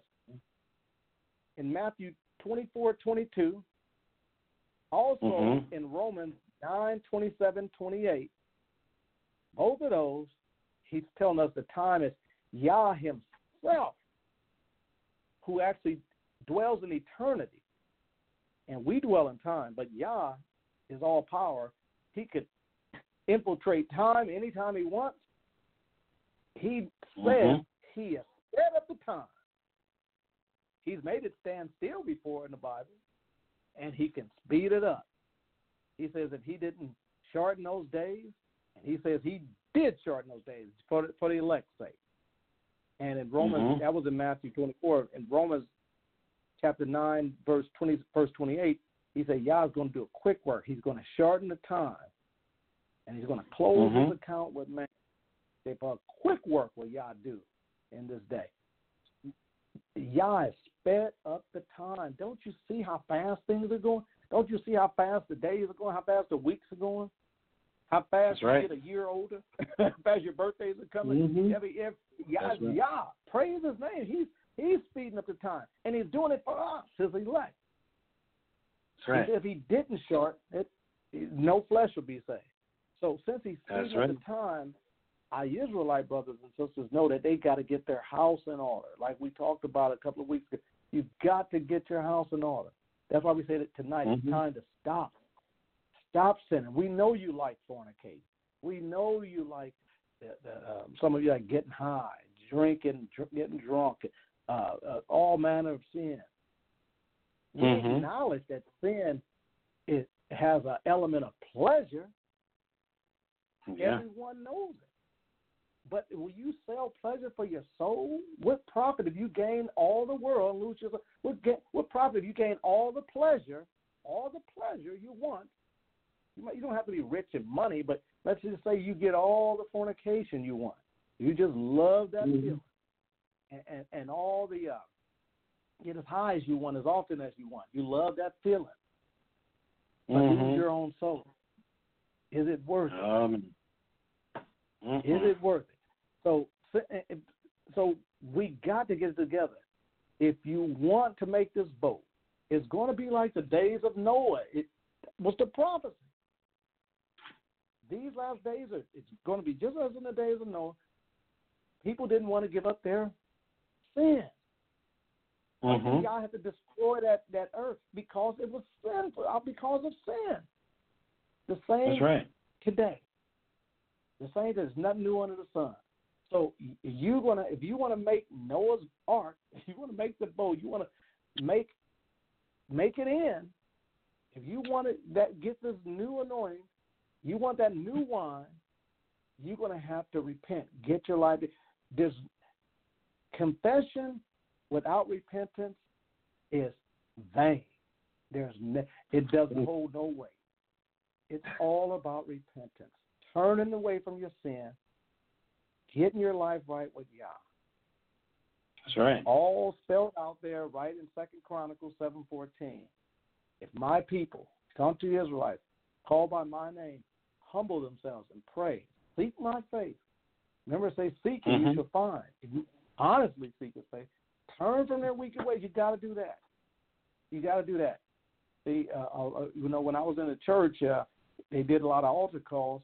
S3: in Matthew twenty-four twenty-two, also
S4: mm-hmm.
S3: in Romans nine twenty-seven twenty-eight, both of those, he's telling us the time is Yah himself who actually dwells in eternity. And we dwell in time, but Yah is all power. He could infiltrate time anytime he wants. He said
S4: mm-hmm.
S3: he has set up the time. He's made it stand still before in the Bible, and he can speed it up. He says if he didn't shorten those days, and he says he did shorten those days for the, for the elect's sake. And in Romans,
S4: mm-hmm.
S3: that was in Matthew twenty-four. In Romans chapter nine, verse twenty, verse twenty-eight, he said Yah is going to do a quick work. He's going to shorten the time, and he's going to close
S4: mm-hmm.
S3: his account with man. For a quick work will Yah do in this day. Yah has sped up the time. Don't you see how fast things are going? Don't you see how fast the days are going? How fast the weeks are going? How fast
S4: That's right.
S3: you get a year older? How fast your birthdays are coming?
S4: Mm-hmm.
S3: Every, every, Yah,
S4: right.
S3: Yah, praise his name. He's he's speeding up the time, and he's doing it for us, his elect.
S4: That's right.
S3: If he didn't short it, no flesh will be saved. So since he's speeding
S4: right.
S3: up the time, our Israelite brothers and sisters know that they got to get their house in order. Like we talked about a couple of weeks ago, you've got to get your house in order. That's why we say that tonight
S4: mm-hmm.
S3: it's time to stop. Stop sinning. We know you like fornicating. We know you like the, the, uh, some of you like getting high, drinking, dr- getting drunk, uh, uh, all manner of sin. We
S4: mm-hmm.
S3: acknowledge that sin it has an element of pleasure.
S4: Yeah.
S3: Everyone knows it. But will you sell pleasure for your soul? What profit if you gain all the world and lose your soul? What, get, what profit if you gain all the pleasure all the pleasure you want. You, might, you don't have to be rich in money, but let's just say you get all the fornication you want. You just love that mm-hmm. feeling. And, and, and all the, uh, get as high as you want, as often as you want. You love that feeling. But mm-hmm. lose your own soul. Is it worth it? Um, mm-hmm. Is it worth it? So, so we got to get it together. If you want to make this boat, it's going to be like the days of Noah. It was the prophecy. These last days, are, it's going to be just as in the days of Noah. People didn't want to give up their sin. Mm-hmm. Y'all had to destroy that, that earth because it was sinful, because of sin. The same
S4: That's right.
S3: today. The same, there's nothing new under the sun. So you gonna, if you want to make Noah's Ark, if you want to make the boat, you want to make make it in. If you want to that get this new anointing, you want that new wine, you're gonna have to repent. Get your life. There's confession without repentance is vain. There's ne- it doesn't hold no weight. It's all about repentance, turning away from your sin, getting your life right with Yah.
S4: That's right.
S3: All spelled out there, right in Second Chronicles seven fourteen. If my people come to the Israelites, call by my name, humble themselves and pray, seek my face. Remember, say seek and mm-hmm. you shall find. If you honestly seek His face, turn from their wicked ways. You got to do that. You got to do that. See, uh, uh, you know, when I was in the church, uh, they did a lot of altar calls.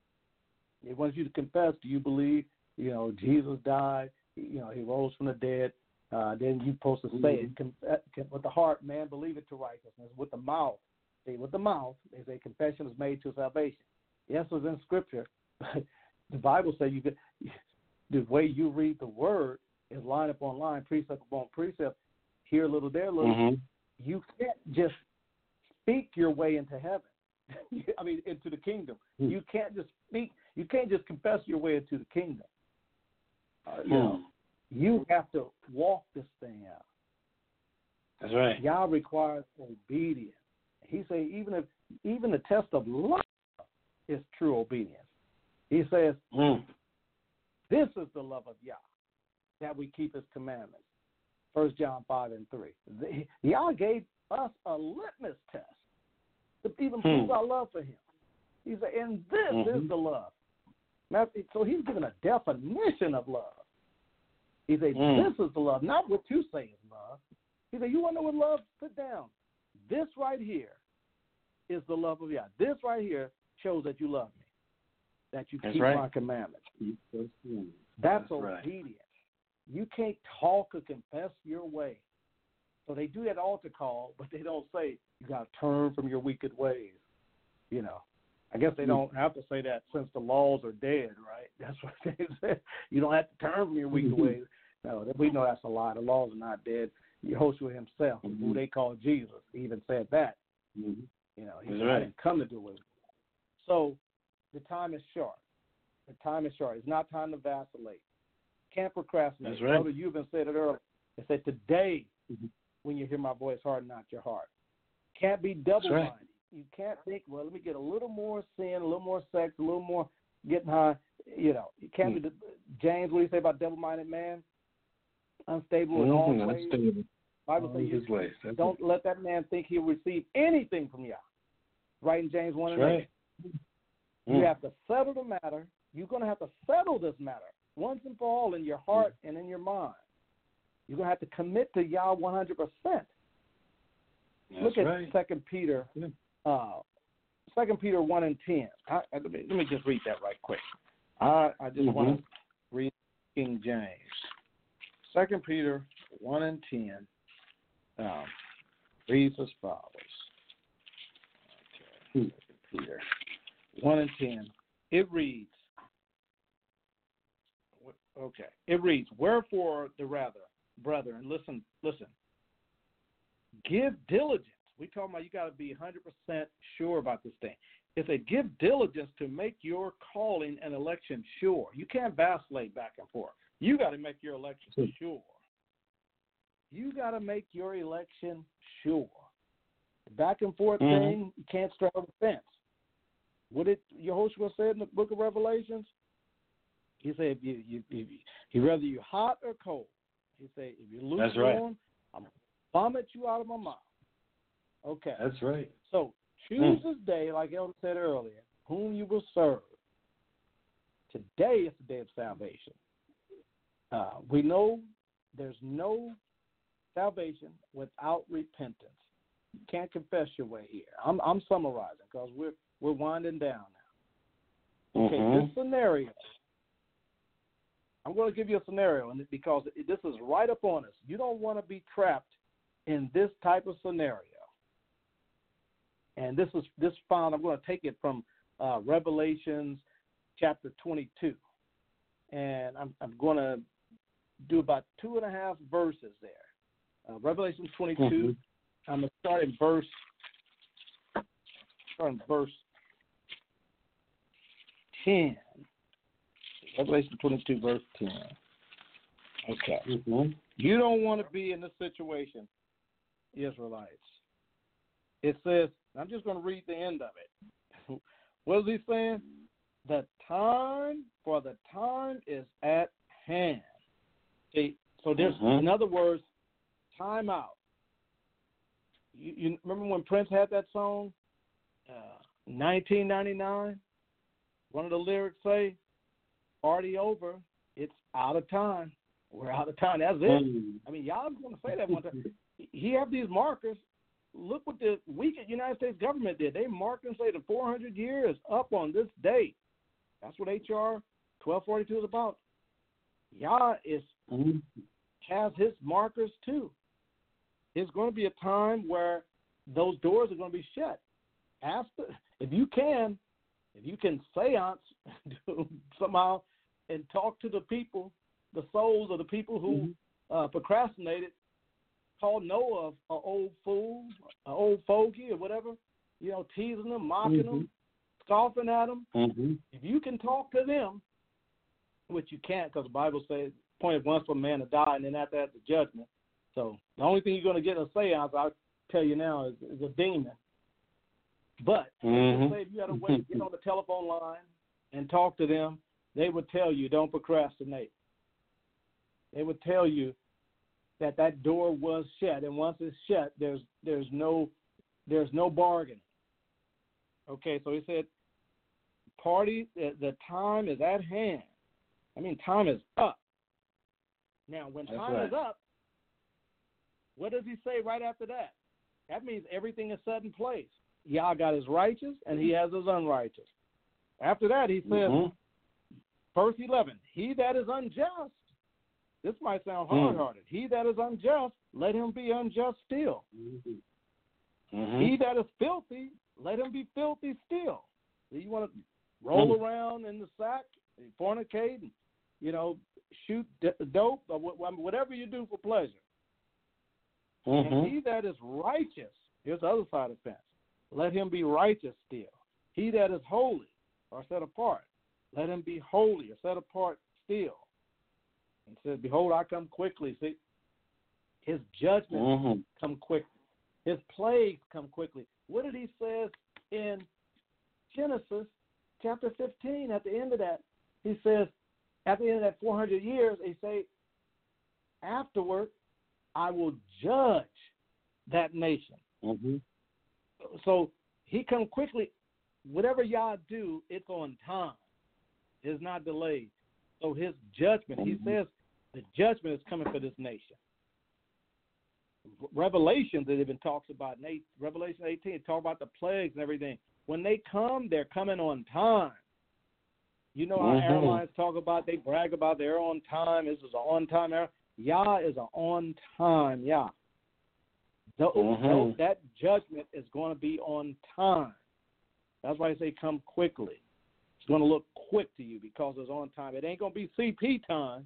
S3: They wanted you to confess. Do you believe, you know, Jesus died? You know, He rose from the dead. Uh, then you're supposed to say mm-hmm. it. Con- with the heart, man, believe it to righteousness. With the mouth, see, with the mouth, they say confession is made to salvation. Yes, it was in Scripture. The Bible says you could, the way you read the Word is line upon line, precept upon precept, here a little, there a little. Mm-hmm. You can't just speak your way into heaven. I mean, into the kingdom. Mm-hmm. You can't just speak. You can't just confess your way into the kingdom. Uh, you know, you have to walk this thing out.
S4: That's right.
S3: Yah requires obedience. He say even if even the test of love is true obedience. He says, mm. "This is the love of Yah, that we keep His commandments." First John five and three. The, Yah gave us a litmus test to even mm. prove our love for Him. He said, "And this mm-hmm. is the love." So He's given a definition of love. He said, mm. "This is the love, not what you say is love." He said, "You want to know what love? Sit down. This right here is the love of Yah. This right here shows that you love me, that you
S4: That's
S3: keep
S4: right.
S3: my commandments."
S4: That's,
S3: That's
S4: That's
S3: obedience.
S4: Right.
S3: You can't talk or confess your way. So they do that altar call, but they don't say you got to turn from your wicked ways. You know, I guess they don't have to say that since the laws are dead, right? That's what they said. You don't have to turn from your wicked ways. No, we know that's a lie. The laws are not dead. Yehoshua himself, mm-hmm. who they call Jesus, even said that. Mm-hmm. You know, he said, right. I didn't come to do it. So the time is short. The time is short. It's not time to vacillate. Can't procrastinate.
S4: That's right.
S3: Brother, you've been said it earlier. It said today, mm-hmm. when you hear my voice, harden not your heart. Can't be double-minded. Right. You can't think, well, let me get a little more sin, a little more sex, a little more getting high. You know, you can't mm-hmm. be, James, what do you say about double-minded man? Unstable mm-hmm. in all ways. Unstable. Bible says you ways. Don't it. Let that man think he'll receive anything from Yah. Right in James one and eight. You mm. have to settle the matter. You're going to have to settle this matter once and for all in your heart mm. and in your mind. You're going to have to commit to Yah one hundred percent.
S4: That's
S3: Look at
S4: right.
S3: Second Peter, yeah. uh, Second Peter one and ten. I, I, let, me, let me just read that right quick. I, I just mm-hmm. want to read King James. Second Peter one and ten um, reads as follows. Okay. Peter one and ten. It reads. Okay. It reads. Wherefore the rather, brethren, listen, listen. Give diligence. We talking about you got to be one hundred percent sure about this thing. It said, give diligence to make your calling and election sure. You can't vacillate back and forth. You got to make your election sure. You got to make your election sure. back and forth
S4: mm-hmm.
S3: thing, you can't straddle the fence. What did Yehoshua say in the book of Revelations? He said, if you, you, if you, he rather you hot or cold. He said, if you're lukewarm,
S4: right.
S3: I'm going to vomit you out of my mouth. Okay.
S4: That's right.
S3: So choose mm. this day, like Elder said earlier, whom you will serve. Today is the day of salvation. Uh, we know there's no salvation without repentance. You can't confess your way here. I'm, I'm summarizing because we're we're winding down now. Okay,
S4: mm-hmm.
S3: this scenario. I'm going to give you a scenario, and because this is right up on us. You don't want to be trapped in this type of scenario. And this is this found. I'm going to take it from uh, Revelations chapter twenty-two, and I'm, I'm going to do about two and a half verses there. Uh, Revelation twenty-two. Mm-hmm. I'm going to start in verse. Start in verse ten. Revelation twenty-two, verse ten. Okay.
S4: Mm-hmm.
S3: You don't want to be in this situation, Israelites. It says, I'm just going to read the end of it. What is he saying? The time, for the time is at hand. See, so there's, mm-hmm. in other words, time out. You, you remember when Prince had that song, uh, nineteen ninety-nine? One of the lyrics say, party over, it's out of time. We're out of time. That's it. Mm-hmm. I mean, y'all was going to say that one time. He have these markers. Look what the wicked United States government did. They marked and say the four hundred years up on this date. That's what H R twelve forty-two is about. Yah is mm-hmm. has his markers too. There's going to be a time where those doors are going to be shut. Ask the, if you can, if you can seance somehow and talk to the people, the souls of the people who mm-hmm. uh, procrastinated, call Noah an old fool, an old fogey or whatever, you know, teasing them, mocking mm-hmm. them, scoffing at them.
S4: Mm-hmm.
S3: If you can talk to them, which you can't because the Bible says appointed once for a man to die and then after that the judgment. So the only thing you're going to get in a seance, I'll tell you now, is, is a demon. But
S4: mm-hmm.
S3: let's say if you had a way to get on the telephone line and talk to them, they would tell you, don't procrastinate. They would tell you that that door was shut, and once it's shut, there's there's no there's no bargaining. Okay, so he said, party, the, the time is at hand. I mean, time is up. Now, when
S4: That's
S3: time
S4: right.
S3: is up, what does he say right after that? That means everything is set in place. Yah got his righteous, and he has his unrighteous. After that, he says, mm-hmm. verse eleven, he that is unjust, this might sound hard-hearted, mm-hmm. he that is unjust, let him be unjust still.
S4: Mm-hmm. Mm-hmm.
S3: He that is filthy, let him be filthy still. So you want to roll mm-hmm. around in the sack, fornicate, and, you know, shoot dope, or whatever you do for pleasure.
S4: Mm-hmm.
S3: And he that is righteous, here's the other side of the fence, let him be righteous still. He that is holy or set apart, let him be holy or set apart still. And says, behold, I come quickly. See, his judgments mm-hmm. come quickly. His plagues come quickly. What did he say in Genesis chapter fifteen at the end of that? He says, at the end of that four hundred years, he say, afterward, I will judge that nation.
S4: Mm-hmm.
S3: So he come quickly. Whatever y'all do, it's on time. It's not delayed. So his judgment, mm-hmm. he says the judgment is coming for this nation. Revelations, it even talks about, in eight, Revelation eighteen, it talks about the plagues and everything. When they come, they're coming on time. You know how mm-hmm. airlines talk about, they brag about they're on time. This is an on-time airline. Yah is an on-time Yah. The,
S4: mm-hmm.
S3: the, that judgment is going to be on time. That's why I say come quickly. It's going to look quick to you because it's on time. It ain't going to be C P time.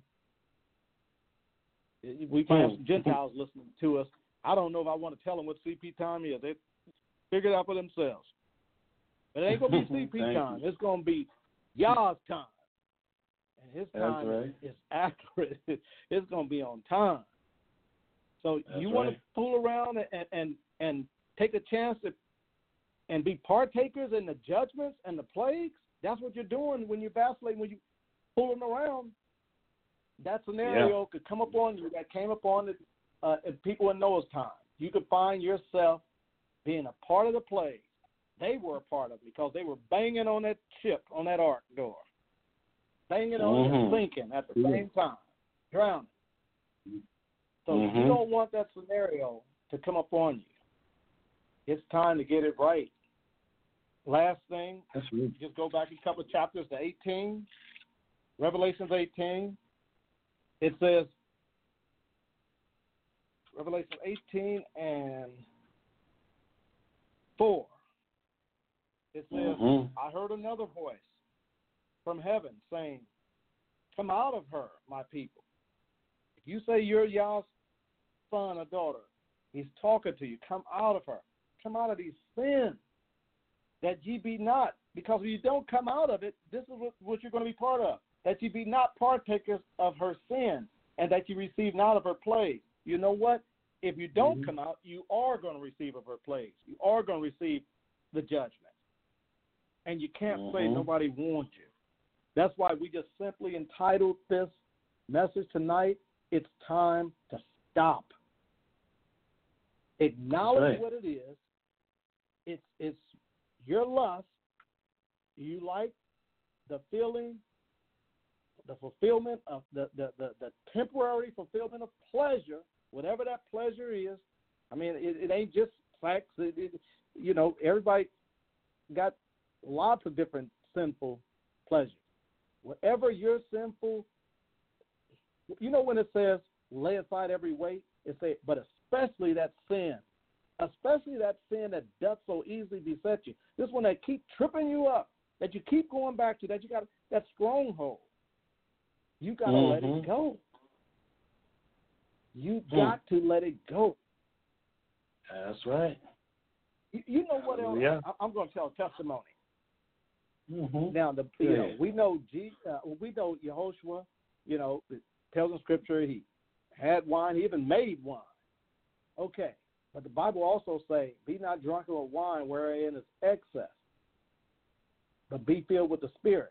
S3: We might have some Gentiles listening to us. I don't know if I want to tell them what C P time is. They figure it out for themselves. But it ain't going to be C P time. You. It's going to be Yah's time. And his time
S4: right.
S3: is accurate. It's going to be on time. So
S4: That's
S3: you want
S4: right.
S3: to fool around and, and, and take a chance to and be partakers in the judgments and the plagues. That's what you're doing when you're vacillating, when you're fooling around. That scenario yeah. could come upon you that came upon the, uh, people in Noah's time. You could find yourself being a part of the plague. They were a part of it because they were banging on that ship, on that ark door. Banging on mm-hmm. it and sinking at the same time, drowning. So mm-hmm. you don't want that scenario to come upon you. It's time to get it right. Last thing,
S4: That's right.
S3: just go back a couple of chapters to eighteen, Revelations eighteen. It says, Revelation eighteen and four. It says, mm-hmm. I heard another voice from heaven saying, come out of her, my people. If you say you're Yah's son or daughter, he's talking to you. Come out of her. Come out of these sins, that ye be not. Because if you don't come out of it, this is what, what you're going to be part of. That ye be not partakers of her sin, and that you receive not of her plagues. You know what? If you don't mm-hmm. come out, you are going to receive of her plagues. You are going to receive the judgment. And you can't mm-hmm. say nobody warned you. That's why we just simply entitled this message tonight, It's Time to Stop. Acknowledge right. what it is. It's it's your lust. You like the feeling, the fulfillment of the, the, the, the temporary fulfillment of pleasure, whatever that pleasure is. I mean, it, it ain't just sex. It, it, you know, everybody got lots of different sinful pleasures. Whatever your sinful, you know when it says lay aside every weight, it says, but especially that sin, especially that sin that doth so easily beset you. This one that keep tripping you up, that you keep going back to, that you got that stronghold. You got to mm-hmm. let it go. You got mm. to let it go.
S4: That's right.
S3: You, you know what else?
S4: Yeah.
S3: I, I'm going to tell a testimony.
S4: Mm-hmm.
S3: Now, the you yeah. know, we know G, uh, we know Yehoshua. You know, it tells in Scripture he had wine, he even made wine. Okay, but the Bible also say, "Be not drunken with wine, wherein is excess, but be filled with the Spirit."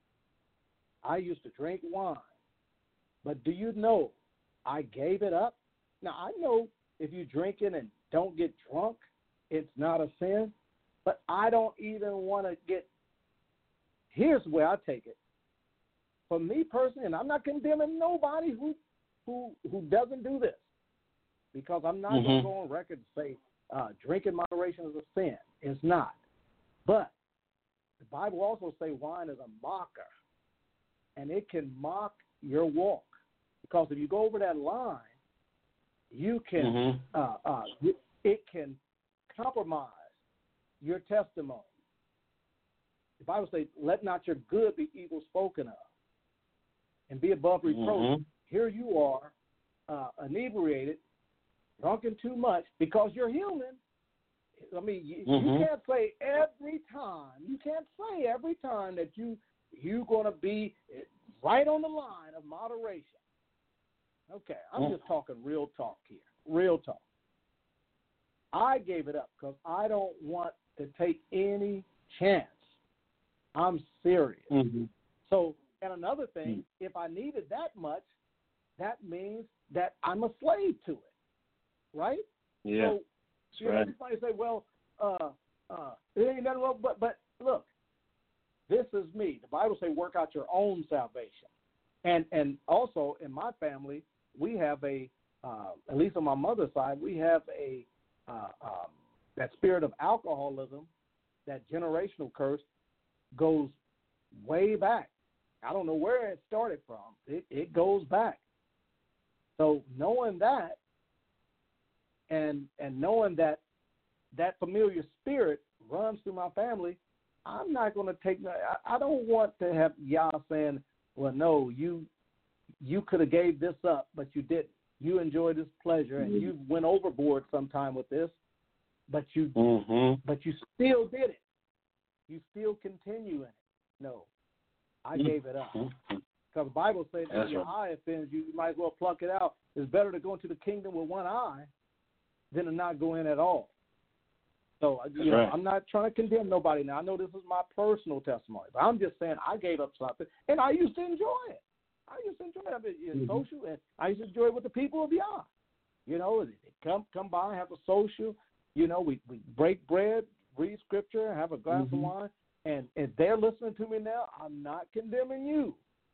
S3: I used to drink wine, but do you know I gave it up? Now I know if you drink it and don't get drunk, it's not a sin. But I don't even want to get. Here's where I take it. For me personally, and I'm not condemning nobody who who who doesn't do this, because I'm not mm-hmm. going to go on record and say uh, drinking moderation is a sin. It's not. But the Bible also say wine is a mocker, and it can mock your walk. Because if you go over that line, you can mm-hmm. uh, uh, it can compromise your testimony. The Bible says, let not your good be evil spoken of, and be above reproach. Mm-hmm. Here you are, uh, inebriated, drunken too much, because you're human. I mean, you, mm-hmm. you can't say every time, you can't say every time that you, you're going to be right on the line of moderation. Okay, I'm mm-hmm. just talking real talk here, real talk. I gave it up because I don't want to take any chance. I'm serious. Mm-hmm. So, and another thing, mm-hmm. if I needed that much, that means that I'm a slave to it, right?
S4: Yeah.
S3: So, you know, everybody say, well, uh, uh, it ain't nothing wrong, but, but look, this is me. The Bible say work out your own salvation. And and also in my family, we have a, uh, at least on my mother's side, we have a, uh, um, that spirit of alcoholism, that generational curse, goes way back. I don't know where it started from. It, it goes back. So knowing that, and and knowing that that familiar spirit runs through my family, I'm not going to take. I, I don't want to have y'all saying, "Well, no, you you could have gave this up, but you didn't. You enjoyed this pleasure, and mm-hmm. you went overboard sometime with this, but you mm-hmm. but you still did it. You still continue in it. No, I mm-hmm. gave it up. Because the Bible says that if your right. eye offends you, you might as well pluck it out. It's better to go into the kingdom with one eye than to not go in at all. So, you know, right. I'm not trying to condemn nobody now. I know this is my personal testimony, but I'm just saying I gave up something, and I used to enjoy it. I used to enjoy it in mm-hmm. social, and I used to enjoy it with the people of Yah. You know, they come come by, have a social. You know, we, we break bread, read scripture, have a glass mm-hmm. of wine, and if they're listening to me now, I'm not condemning you.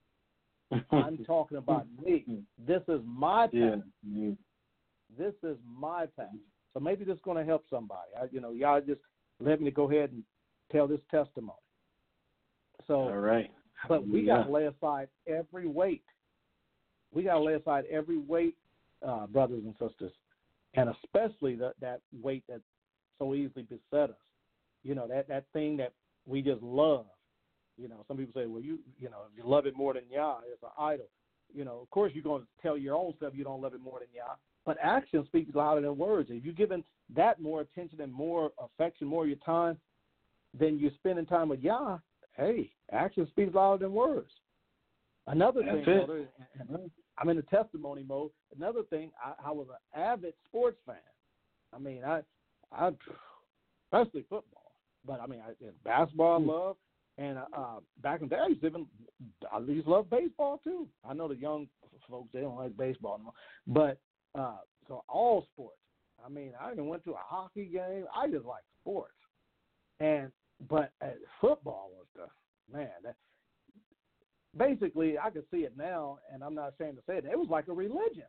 S3: I'm talking about me. This is my path. Yeah. This is my path. So maybe this is going to help somebody. I, you know, y'all just let me go ahead and tell this testimony. So,
S4: all right.
S3: But we yeah. got to lay aside every weight. We got to lay aside every weight, uh, brothers and sisters, and especially that that weight that so easily beset us. You know, that, that thing that we just love. You know, some people say, well, you you know, if you love it more than Yah, it's an idol. You know, of course you're going to tell your own self you don't love it more than Yah. But action speaks louder than words. If you're giving that more attention and more affection, more of your time, than you're spending time with Yah, hey, action speaks louder than words. Another That's thing, Elder, I'm in the testimony mode. Another thing, I, I was an avid sports fan. I mean, I, I, especially football, but I mean, I, basketball I love, and uh, back in the day, I used to even, I used to love baseball too. I know the young folks, they don't like baseball anymore, but Uh, so all sports. I mean, I even went to a hockey game. I just like sports, and but uh, football was the man. That, basically, I could see it now, and I'm not ashamed to say it. It was like a religion.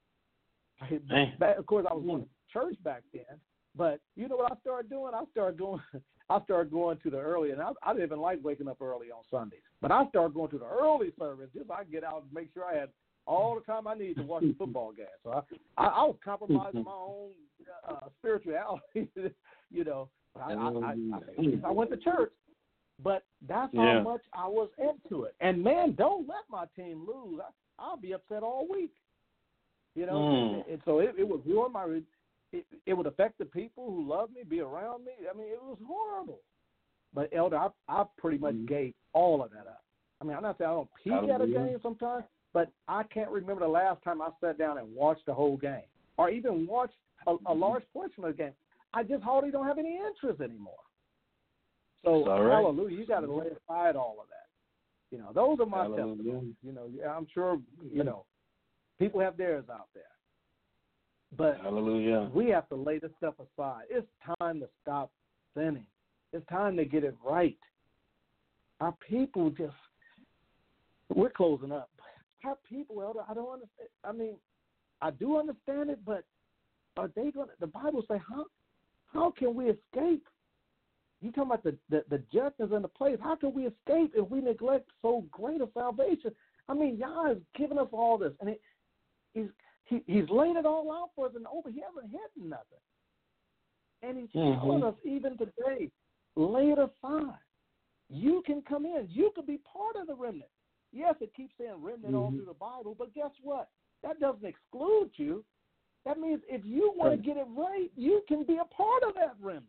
S3: Back, of course, I was going to church back then, but you know what I started doing? I started going. I started going to the early, and I, I didn't even like waking up early on Sundays, but I started going to the early service just so I could get out and make sure I had all the time I needed to watch the football game. So I, I, I was compromising my own uh, spirituality, you know. I, I, I, I, I went to church, but that's yeah. how much I was into it. And, man, don't let my team lose. I, I'll be upset all week, you know. Mm. And, and so it, it would ruin my it, – it would affect the people who love me, be around me. I mean, it was horrible. But, Elder, I, I pretty much mm. gave all of that up. I mean, I'm not saying I don't peek Hallelujah. At a game sometimes, but I can't remember the last time I sat down and watched the whole game or even watched a, a large portion of the game. I just hardly don't have any interest anymore. So, right. hallelujah, you got to lay aside all of that. You know, those are my hallelujah. Testimonies. You know, I'm sure, you know, people have theirs out there. But hallelujah. We have to lay this stuff aside. It's time to stop sinning. It's time to get it right. Our people just, we're closing up. Our people, Elder, I don't understand. I mean, I do understand it, but are they going to, the Bible say, how, how can we escape? You talking about the, the, the judgments in the place. How can we escape if we neglect so great a salvation? I mean, Yah has given us all this, and it, he's he, he's laid it all out for us, and over he hasn't hidden nothing. And he's mm-hmm. telling us even today, lay it aside. You can come in. You can be part of the remnant. Yes, it keeps saying remnant mm-hmm. all through the Bible, but guess what? That doesn't exclude you. That means if you want to get it right, you can be a part of that remnant.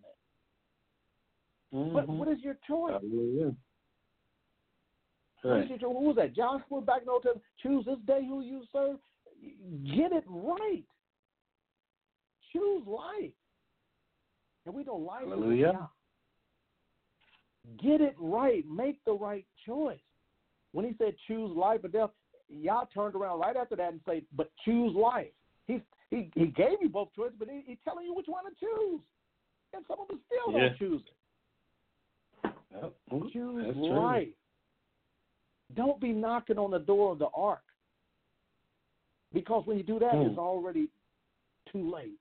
S3: Mm-hmm. But what is your choice?
S4: Yeah.
S3: Right. Your, who was that? Joshua back in the Old Testament. Choose this day who you serve. Get it right. Choose life. And we don't like
S4: Hallelujah.
S3: it. Get it right. Make the right choice. When he said choose life or death, y'all turned around right after that and said, but choose life. He he, he gave you both choices, but he, he's telling you which one to choose. And some of us still yeah. don't choose it. Yep. Choose That's life. True. Don't be knocking on the door of the ark. Because when you do that, mm. it's already too late.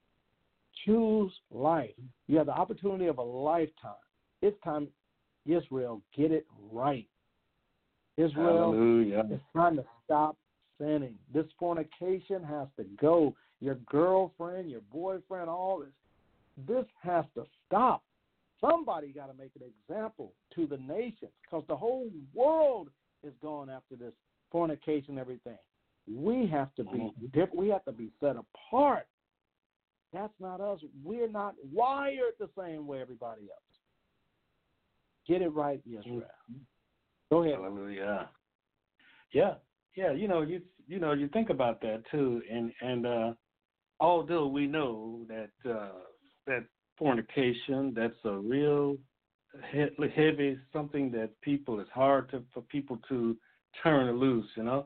S3: Choose life. You have the opportunity of a lifetime. It's time, Israel, get it right. Israel,
S4: Hallelujah.
S3: It's time to stop sinning. This fornication has to go. Your girlfriend, your boyfriend, all this. This has to stop. Somebody got to make an example to the nations because the whole world is going after this fornication and everything. We have to be different. We have to be set apart. That's not us. We're not wired the same way everybody else. Get it right, Israel. Go ahead.
S4: Hallelujah. Yeah, yeah. You know, you you know, you think about that too, and and uh, although we know that uh, that fornication. That's a real he- heavy something that people it's hard to for people to turn loose, you know.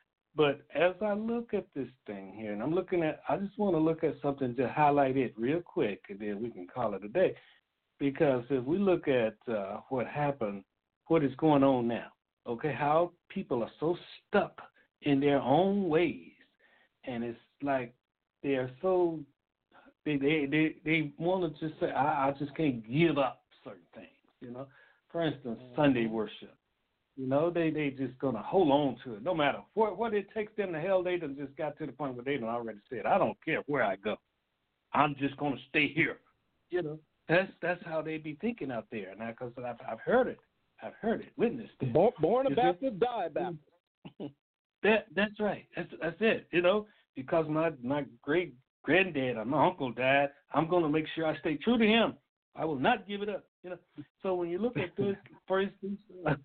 S4: But as I look at this thing here, and I'm looking at, I just want to look at something to highlight it real quick, and then we can call it a day. Because if we look at uh, what happened, what is going on now, okay, how people are so stuck in their own ways, and it's like they are so, they they they, they want to just say, I, I just can't give up certain things, you know. For instance, Sunday worship. You know, they they just gonna hold on to it, no matter what what it takes them to hell. They done just got to the point where they done already said, I don't care where I go, I'm just gonna stay here. You know, that's that's how they be thinking out there now, because I've I've heard it, I've heard it, witnessed it.
S3: Born, born a
S4: You
S3: Baptist,
S4: see?
S3: die a Baptist.
S4: That that's right. That's that's it. You know, because my my great granddad or my uncle died, I'm gonna make sure I stay true to him. I will not give it up. You know, so when you look at this, for instance,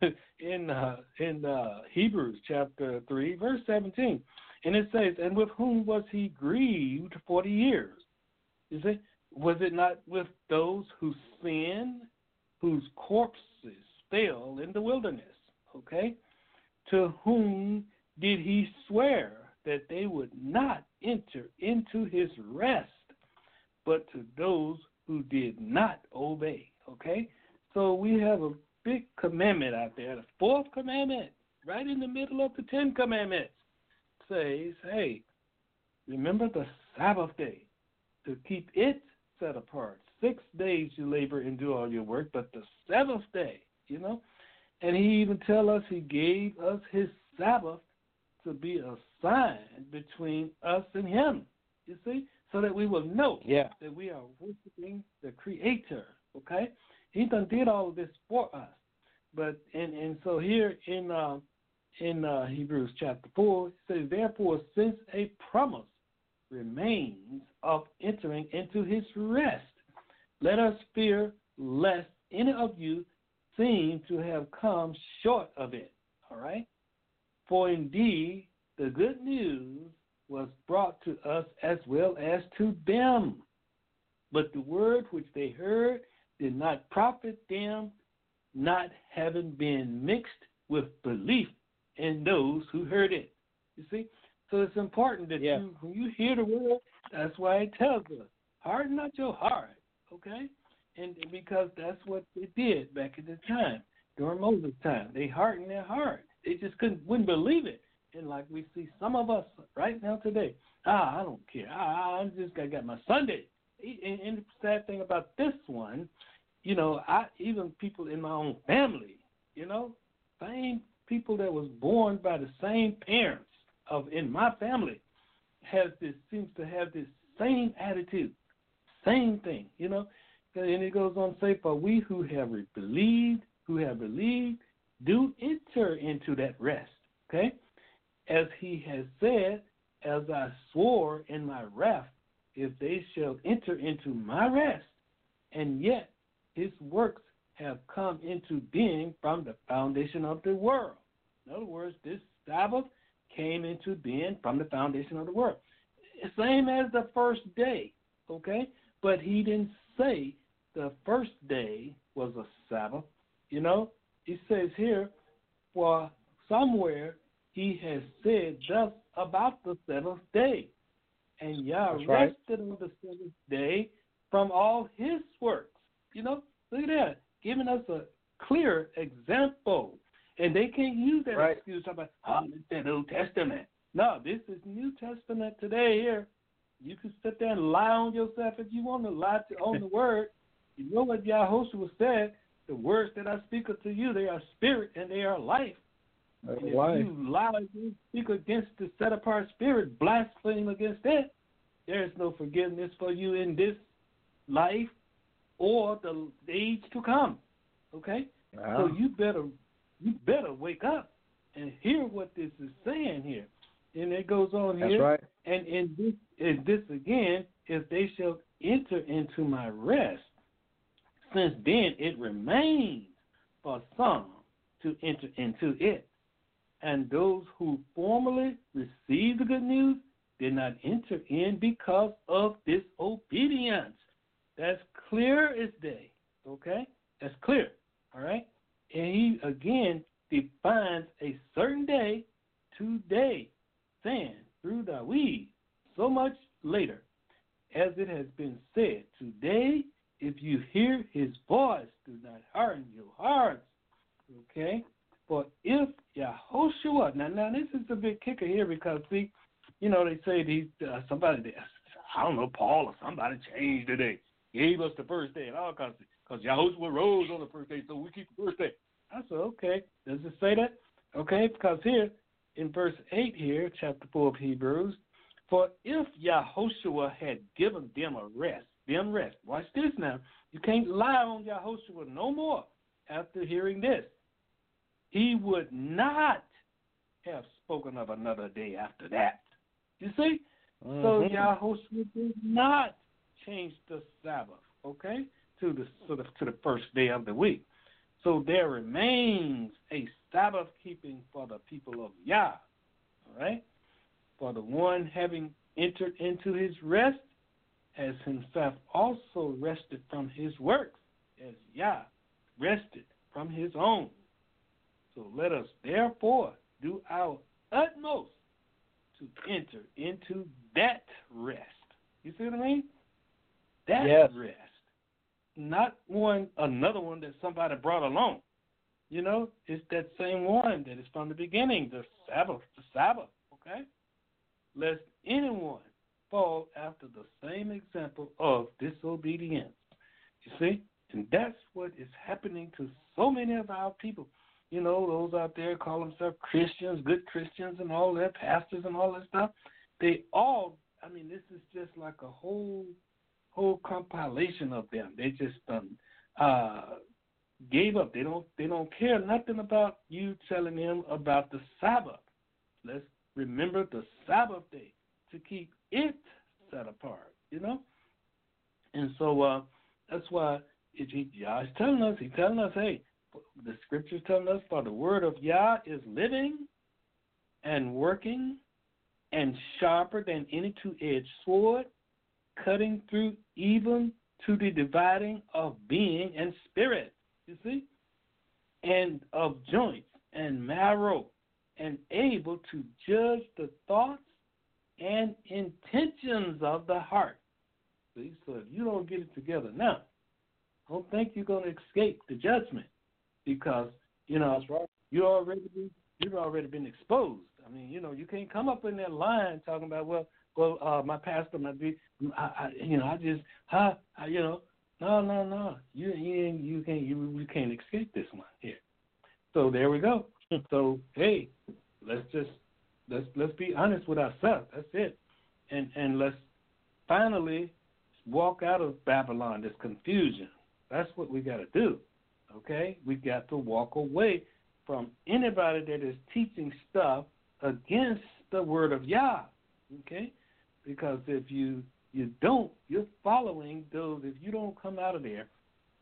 S4: in uh, in uh, Hebrews chapter three, verse seventeen, and it says, "And with whom was he grieved forty years?" You see, was it not with those who sinned, whose corpses fell in the wilderness? Okay, to whom did he swear that they would not enter into his rest, but to those who did not obey? Okay, so we have a big commandment out there, the fourth commandment, right in the middle of the Ten Commandments, says, hey, remember the Sabbath day, to keep it set apart. Six days you labor and do all your work, but the seventh day, you know, and he even tell us he gave us his Sabbath to be a sign between us and him, you see, so that we will know
S3: yeah.
S4: that we are worshiping the Creator, okay? He done did all of this for us. But, and, and so here in uh, in uh, Hebrews chapter four, it says, therefore, since a promise remains of entering into his rest, let us fear lest any of you seem to have come short of it, all right? For indeed, the good news was brought to us as well as to them. But the word which they heard did not profit them, not having been mixed with belief in those who heard it. You see? So it's important that
S3: yeah.
S4: you, when you hear the word, that's why it tells us, harden not your heart, okay? And because that's what they did back at the time, during Moses' time. They hardened their heart. They just couldn't, wouldn't believe it. And like we see some of us right now today, ah, I don't care. I, I just got, got my Sunday. And, and the sad thing about this one, you know, I even people in my own family, you know, same people that was born by the same parents of in my family has this seems to have this same attitude, same thing, you know. And it goes on to say, for we who have believed, who have believed, do enter into that rest, okay? As he has said, as I swore in my wrath, if they shall enter into my rest, and yet his works have come into being from the foundation of the world. In other words, this Sabbath came into being from the foundation of the world. Same as the first day, okay? But he didn't say the first day was a Sabbath. You know, he says here, for somewhere he has said thus about the seventh day. And Yah
S3: That's
S4: rested
S3: right.
S4: on the seventh day from all his works. You know, look at that, giving us a clear example. And they can't use that
S3: right.
S4: excuse about, oh, it's that Old Testament. No, this is New Testament today here. You can sit there and lie on yourself if you want to lie to, on the word. You know what Yahushua said, the words that I speak unto you, they are spirit and they are life.
S3: That's
S4: And if
S3: life.
S4: you lie, you speak against the set-apart spirit, blaspheme against it, there is no forgiveness for you in this life or the age to come. Okay?
S3: Wow.
S4: So you better you better wake up and hear what this is saying here. And it goes on
S3: That's
S4: here.
S3: right.
S4: And in this, in this again, if they shall enter into my rest, since then it remains for some to enter into it. And those who formerly received the good news did not enter in because of disobedience. That's clear as day. Okay? That's clear. All right? And he, again, defines a certain day, today, saying through the we, so much later, as it has been said, today, if you hear his voice, do not harden your hearts. Okay? For if Yahushua, now, now this is a big kicker here because, see, you know, they say these, uh, somebody, I don't know, Paul or somebody changed the day, gave us the first day and all kinds of things, because Yahushua rose on the first day, so we keep the first day. I said, okay, does it say that? Okay, because here in verse eight here, chapter four of Hebrews, for if Yahushua had given them a rest, them rest, watch this now, you can't rely on Yahushua no more after hearing this. He would not have spoken of another day after that. You see? Mm-hmm. So Yahushua did not change the Sabbath, okay, to the, to the to the first day of the week. So there remains a Sabbath keeping for the people of Yah, all right? For the one having entered into his rest has himself also rested from his works, as Yah rested from his own. So let us therefore do our utmost to enter into that rest. You see what I mean? That
S3: yes.
S4: rest. Not one, another one that somebody brought along. You know, it's that same one that is from the beginning, the Sabbath, the Sabbath, okay? Lest anyone fall after the same example of disobedience. You see? And that's what is happening to so many of our people. You know, those out there call themselves Christians, good Christians and all that, pastors and all that stuff. They all, I mean, this is just like a whole whole compilation of them. They just um, uh, gave up. They don't they don't care nothing about you telling them about the Sabbath. Let's remember the Sabbath day to keep it set apart, you know? And so uh, that's why it, he, Yah is telling us, he's telling us, hey, the scripture's telling us, for the word of Yah is living and working and sharper than any two-edged sword, cutting through even to the dividing of being and spirit, you see, and of joints and marrow, and able to judge the thoughts and intentions of the heart. See, so if you don't get it together now, don't think you're going to escape the judgment, because you know
S3: that's right.
S4: You already been, you've already been exposed. I mean, you know, you can't come up in that line talking about well. Well, uh, my pastor might be, I, I, you know, I just, huh, I, you know, no, no, no, you, you, you can't, you, you can't escape this one here. So there we go. So hey, let's just let's let's be honest with ourselves. That's it, and and let's finally walk out of Babylon, this confusion. That's what we got to do. Okay, we got to walk away from anybody that is teaching stuff against the word of Yah. Okay. Because if you, you don't, you're following those, if you don't come out of there,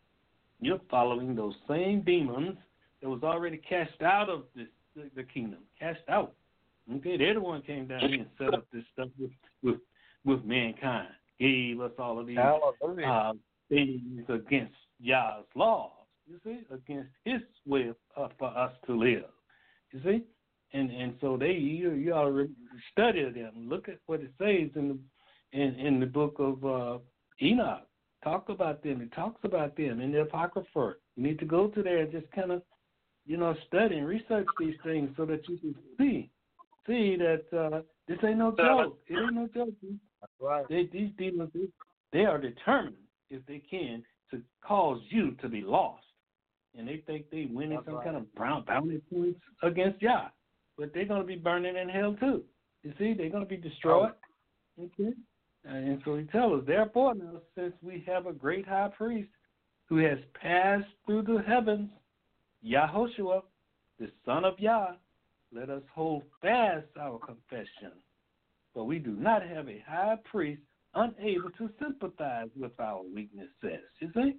S4: you're following those same demons that was already cast out of this, the, the kingdom, cast out. Okay, they're the one came down here and set up this stuff with with, with mankind, gave us all of these uh, things against Yah's laws, you see, against his way uh, for us to live, you see. And and so they you you already study them. Look at what it says in the in, in the book of uh, Enoch. Talk about them. It talks about them in the Apocrypha. You need to go to there and just kind of, you know, study and research these things so that you can see see that uh, this ain't no joke. It ain't no joke.
S3: That's right.
S4: They, these demons, they are determined, if they can, to cause you to be lost. And they think they winning That's some right. kind of brown bounty points against Yah. But they're going to be burning in hell too. You see, they're going to be destroyed. Okay? And so he tells us, therefore, now, since we have a great high priest who has passed through the heavens, Yahushua, the Son of Yah, let us hold fast our confession. For we do not have a high priest unable to sympathize with our weaknesses, you see,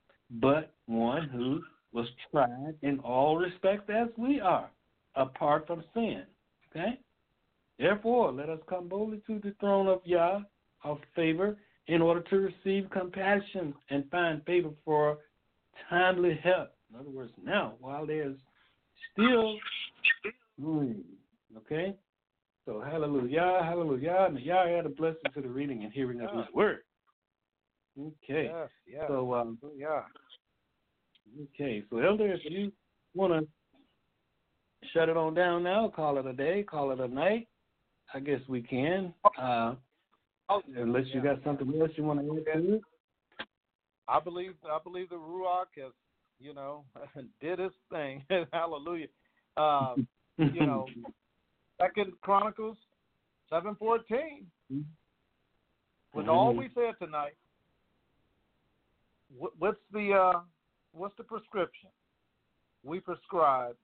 S4: but one who was tried in all respects as we are, apart from sin. Okay? Therefore, let us come boldly to the throne of Yah of favor in order to receive compassion and find favor for timely help. In other words, now, while there's still room. Okay? So, hallelujah, hallelujah. May Yah add a blessing to the reading and hearing of His word. Okay.
S3: Yes, yes.
S4: So, um,
S3: yeah.
S4: Okay. So, Elder, if you want to shut it on down now, call it a day, call it a night, I guess we can. Uh, unless you got something else you want to add to it.
S3: I believe I believe the Ruach has, you know, did its thing. Hallelujah. Um, you know, Second Chronicles seven fourteen. With all we said tonight, what's the uh, what's the prescription? We prescribe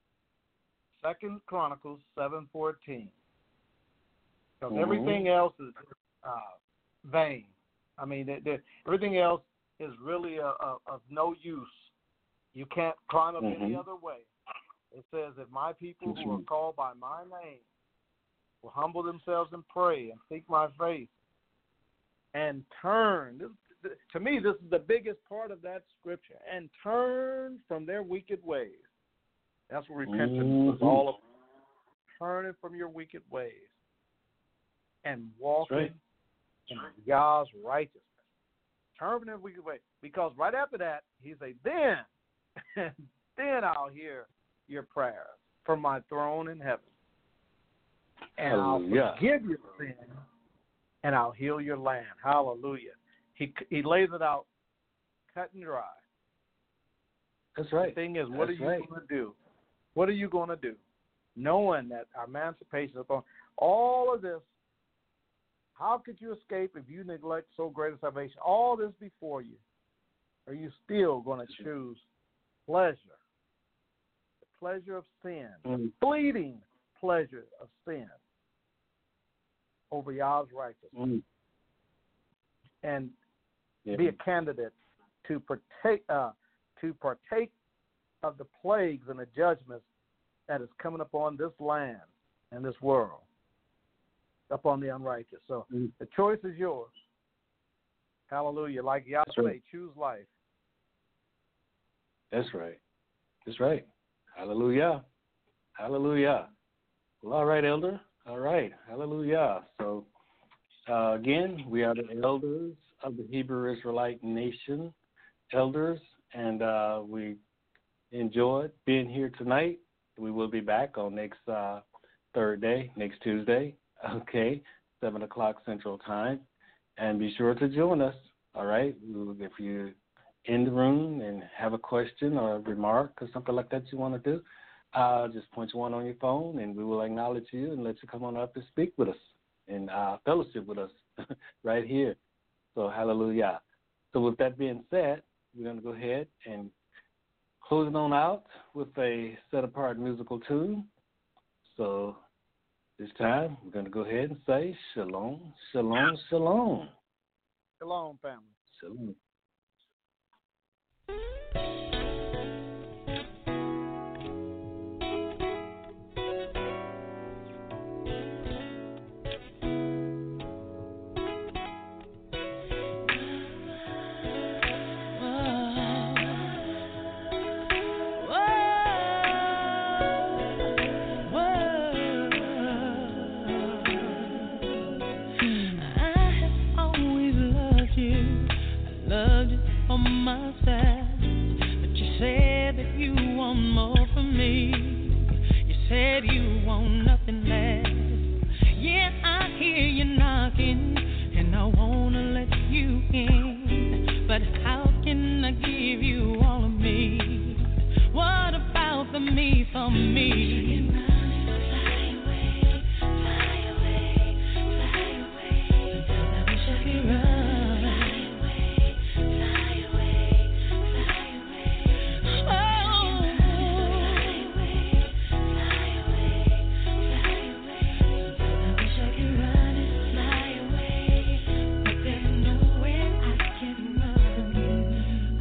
S3: Second Chronicles seven fourteen. Because mm-hmm. everything else is uh, vain. I mean, it, it, everything else is really a, a, of no use. You can't climb up mm-hmm. any other way. It says, if my people who are called by my name will humble themselves and pray and seek my face and turn. This, to me, this is the biggest part of that scripture. And turn from their wicked ways. That's what repentance mm-hmm. is all about. Turning from your wicked ways and walking right. in Yah's righteousness. Turn from their wicked ways. Because right after that, he said, then, then I'll hear your prayers from my throne in heaven. And Hallelujah. I'll forgive your sin, and I'll heal your land. Hallelujah. He he lays it out cut and dry.
S4: That's right.
S3: The thing is, what
S4: That's
S3: are you
S4: right.
S3: going to do? What are you going to do? Knowing that our emancipation is upon all of this, how could you escape if you neglect so great a salvation? All this before you. Are you still going to choose pleasure? The pleasure of sin, mm. the fleeting pleasure of sin over Yah's righteousness. Mm. And yeah. be a candidate to partake, uh, to partake of the plagues and the judgments that is coming upon this land and this world, upon the unrighteous. So mm. the choice is yours. Hallelujah. Like Yahweh, right. choose life.
S4: That's right. That's right. Hallelujah. Hallelujah. Well, all right, Elder. All right. Hallelujah. So, uh, again, we are the elders of the Hebrew Israelite nation, elders, and uh, we enjoyed being here tonight. We will be back on next uh, third day, next Tuesday, okay, seven o'clock Central Time. And be sure to join us, all right? If you're in the room and have a question or a remark or something like that you want to do, uh, just point one on your phone, and we will acknowledge you and let you come on up and speak with us and uh, fellowship with us right here. So, hallelujah. So with that being said, we're going to go ahead and close it on out with a set-apart musical tune. So this time, we're going to go ahead and say shalom, shalom, shalom.
S3: Shalom, family.
S4: Shalom.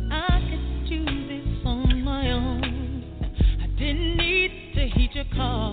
S2: Call.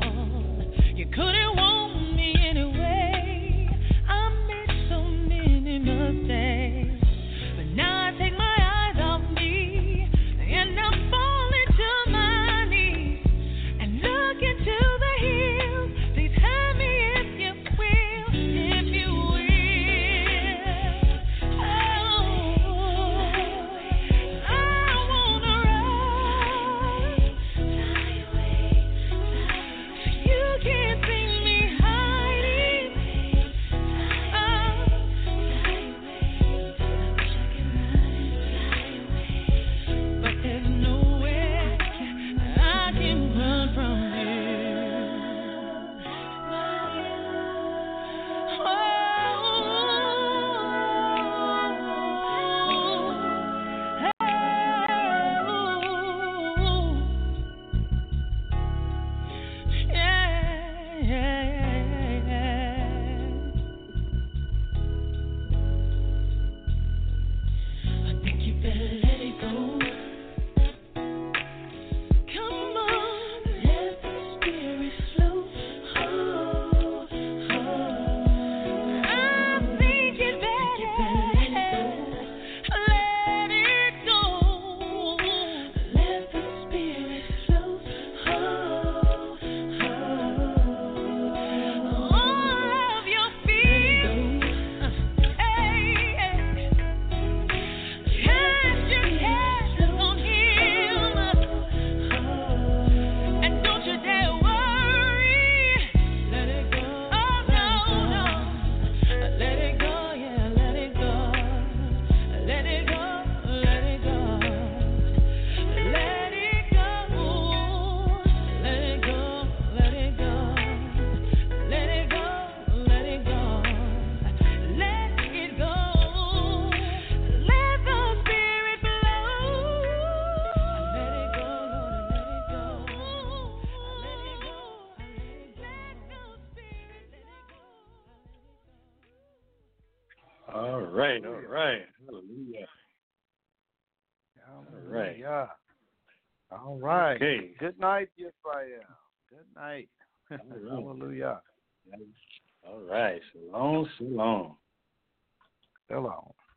S4: All right, all right. Hallelujah.
S5: All
S4: right.
S5: Yeah. All right.
S4: Okay.
S5: Good night, Israel. Good night.
S4: All right.
S5: Hallelujah.
S4: All right. Shalom, shalom.
S5: Shalom.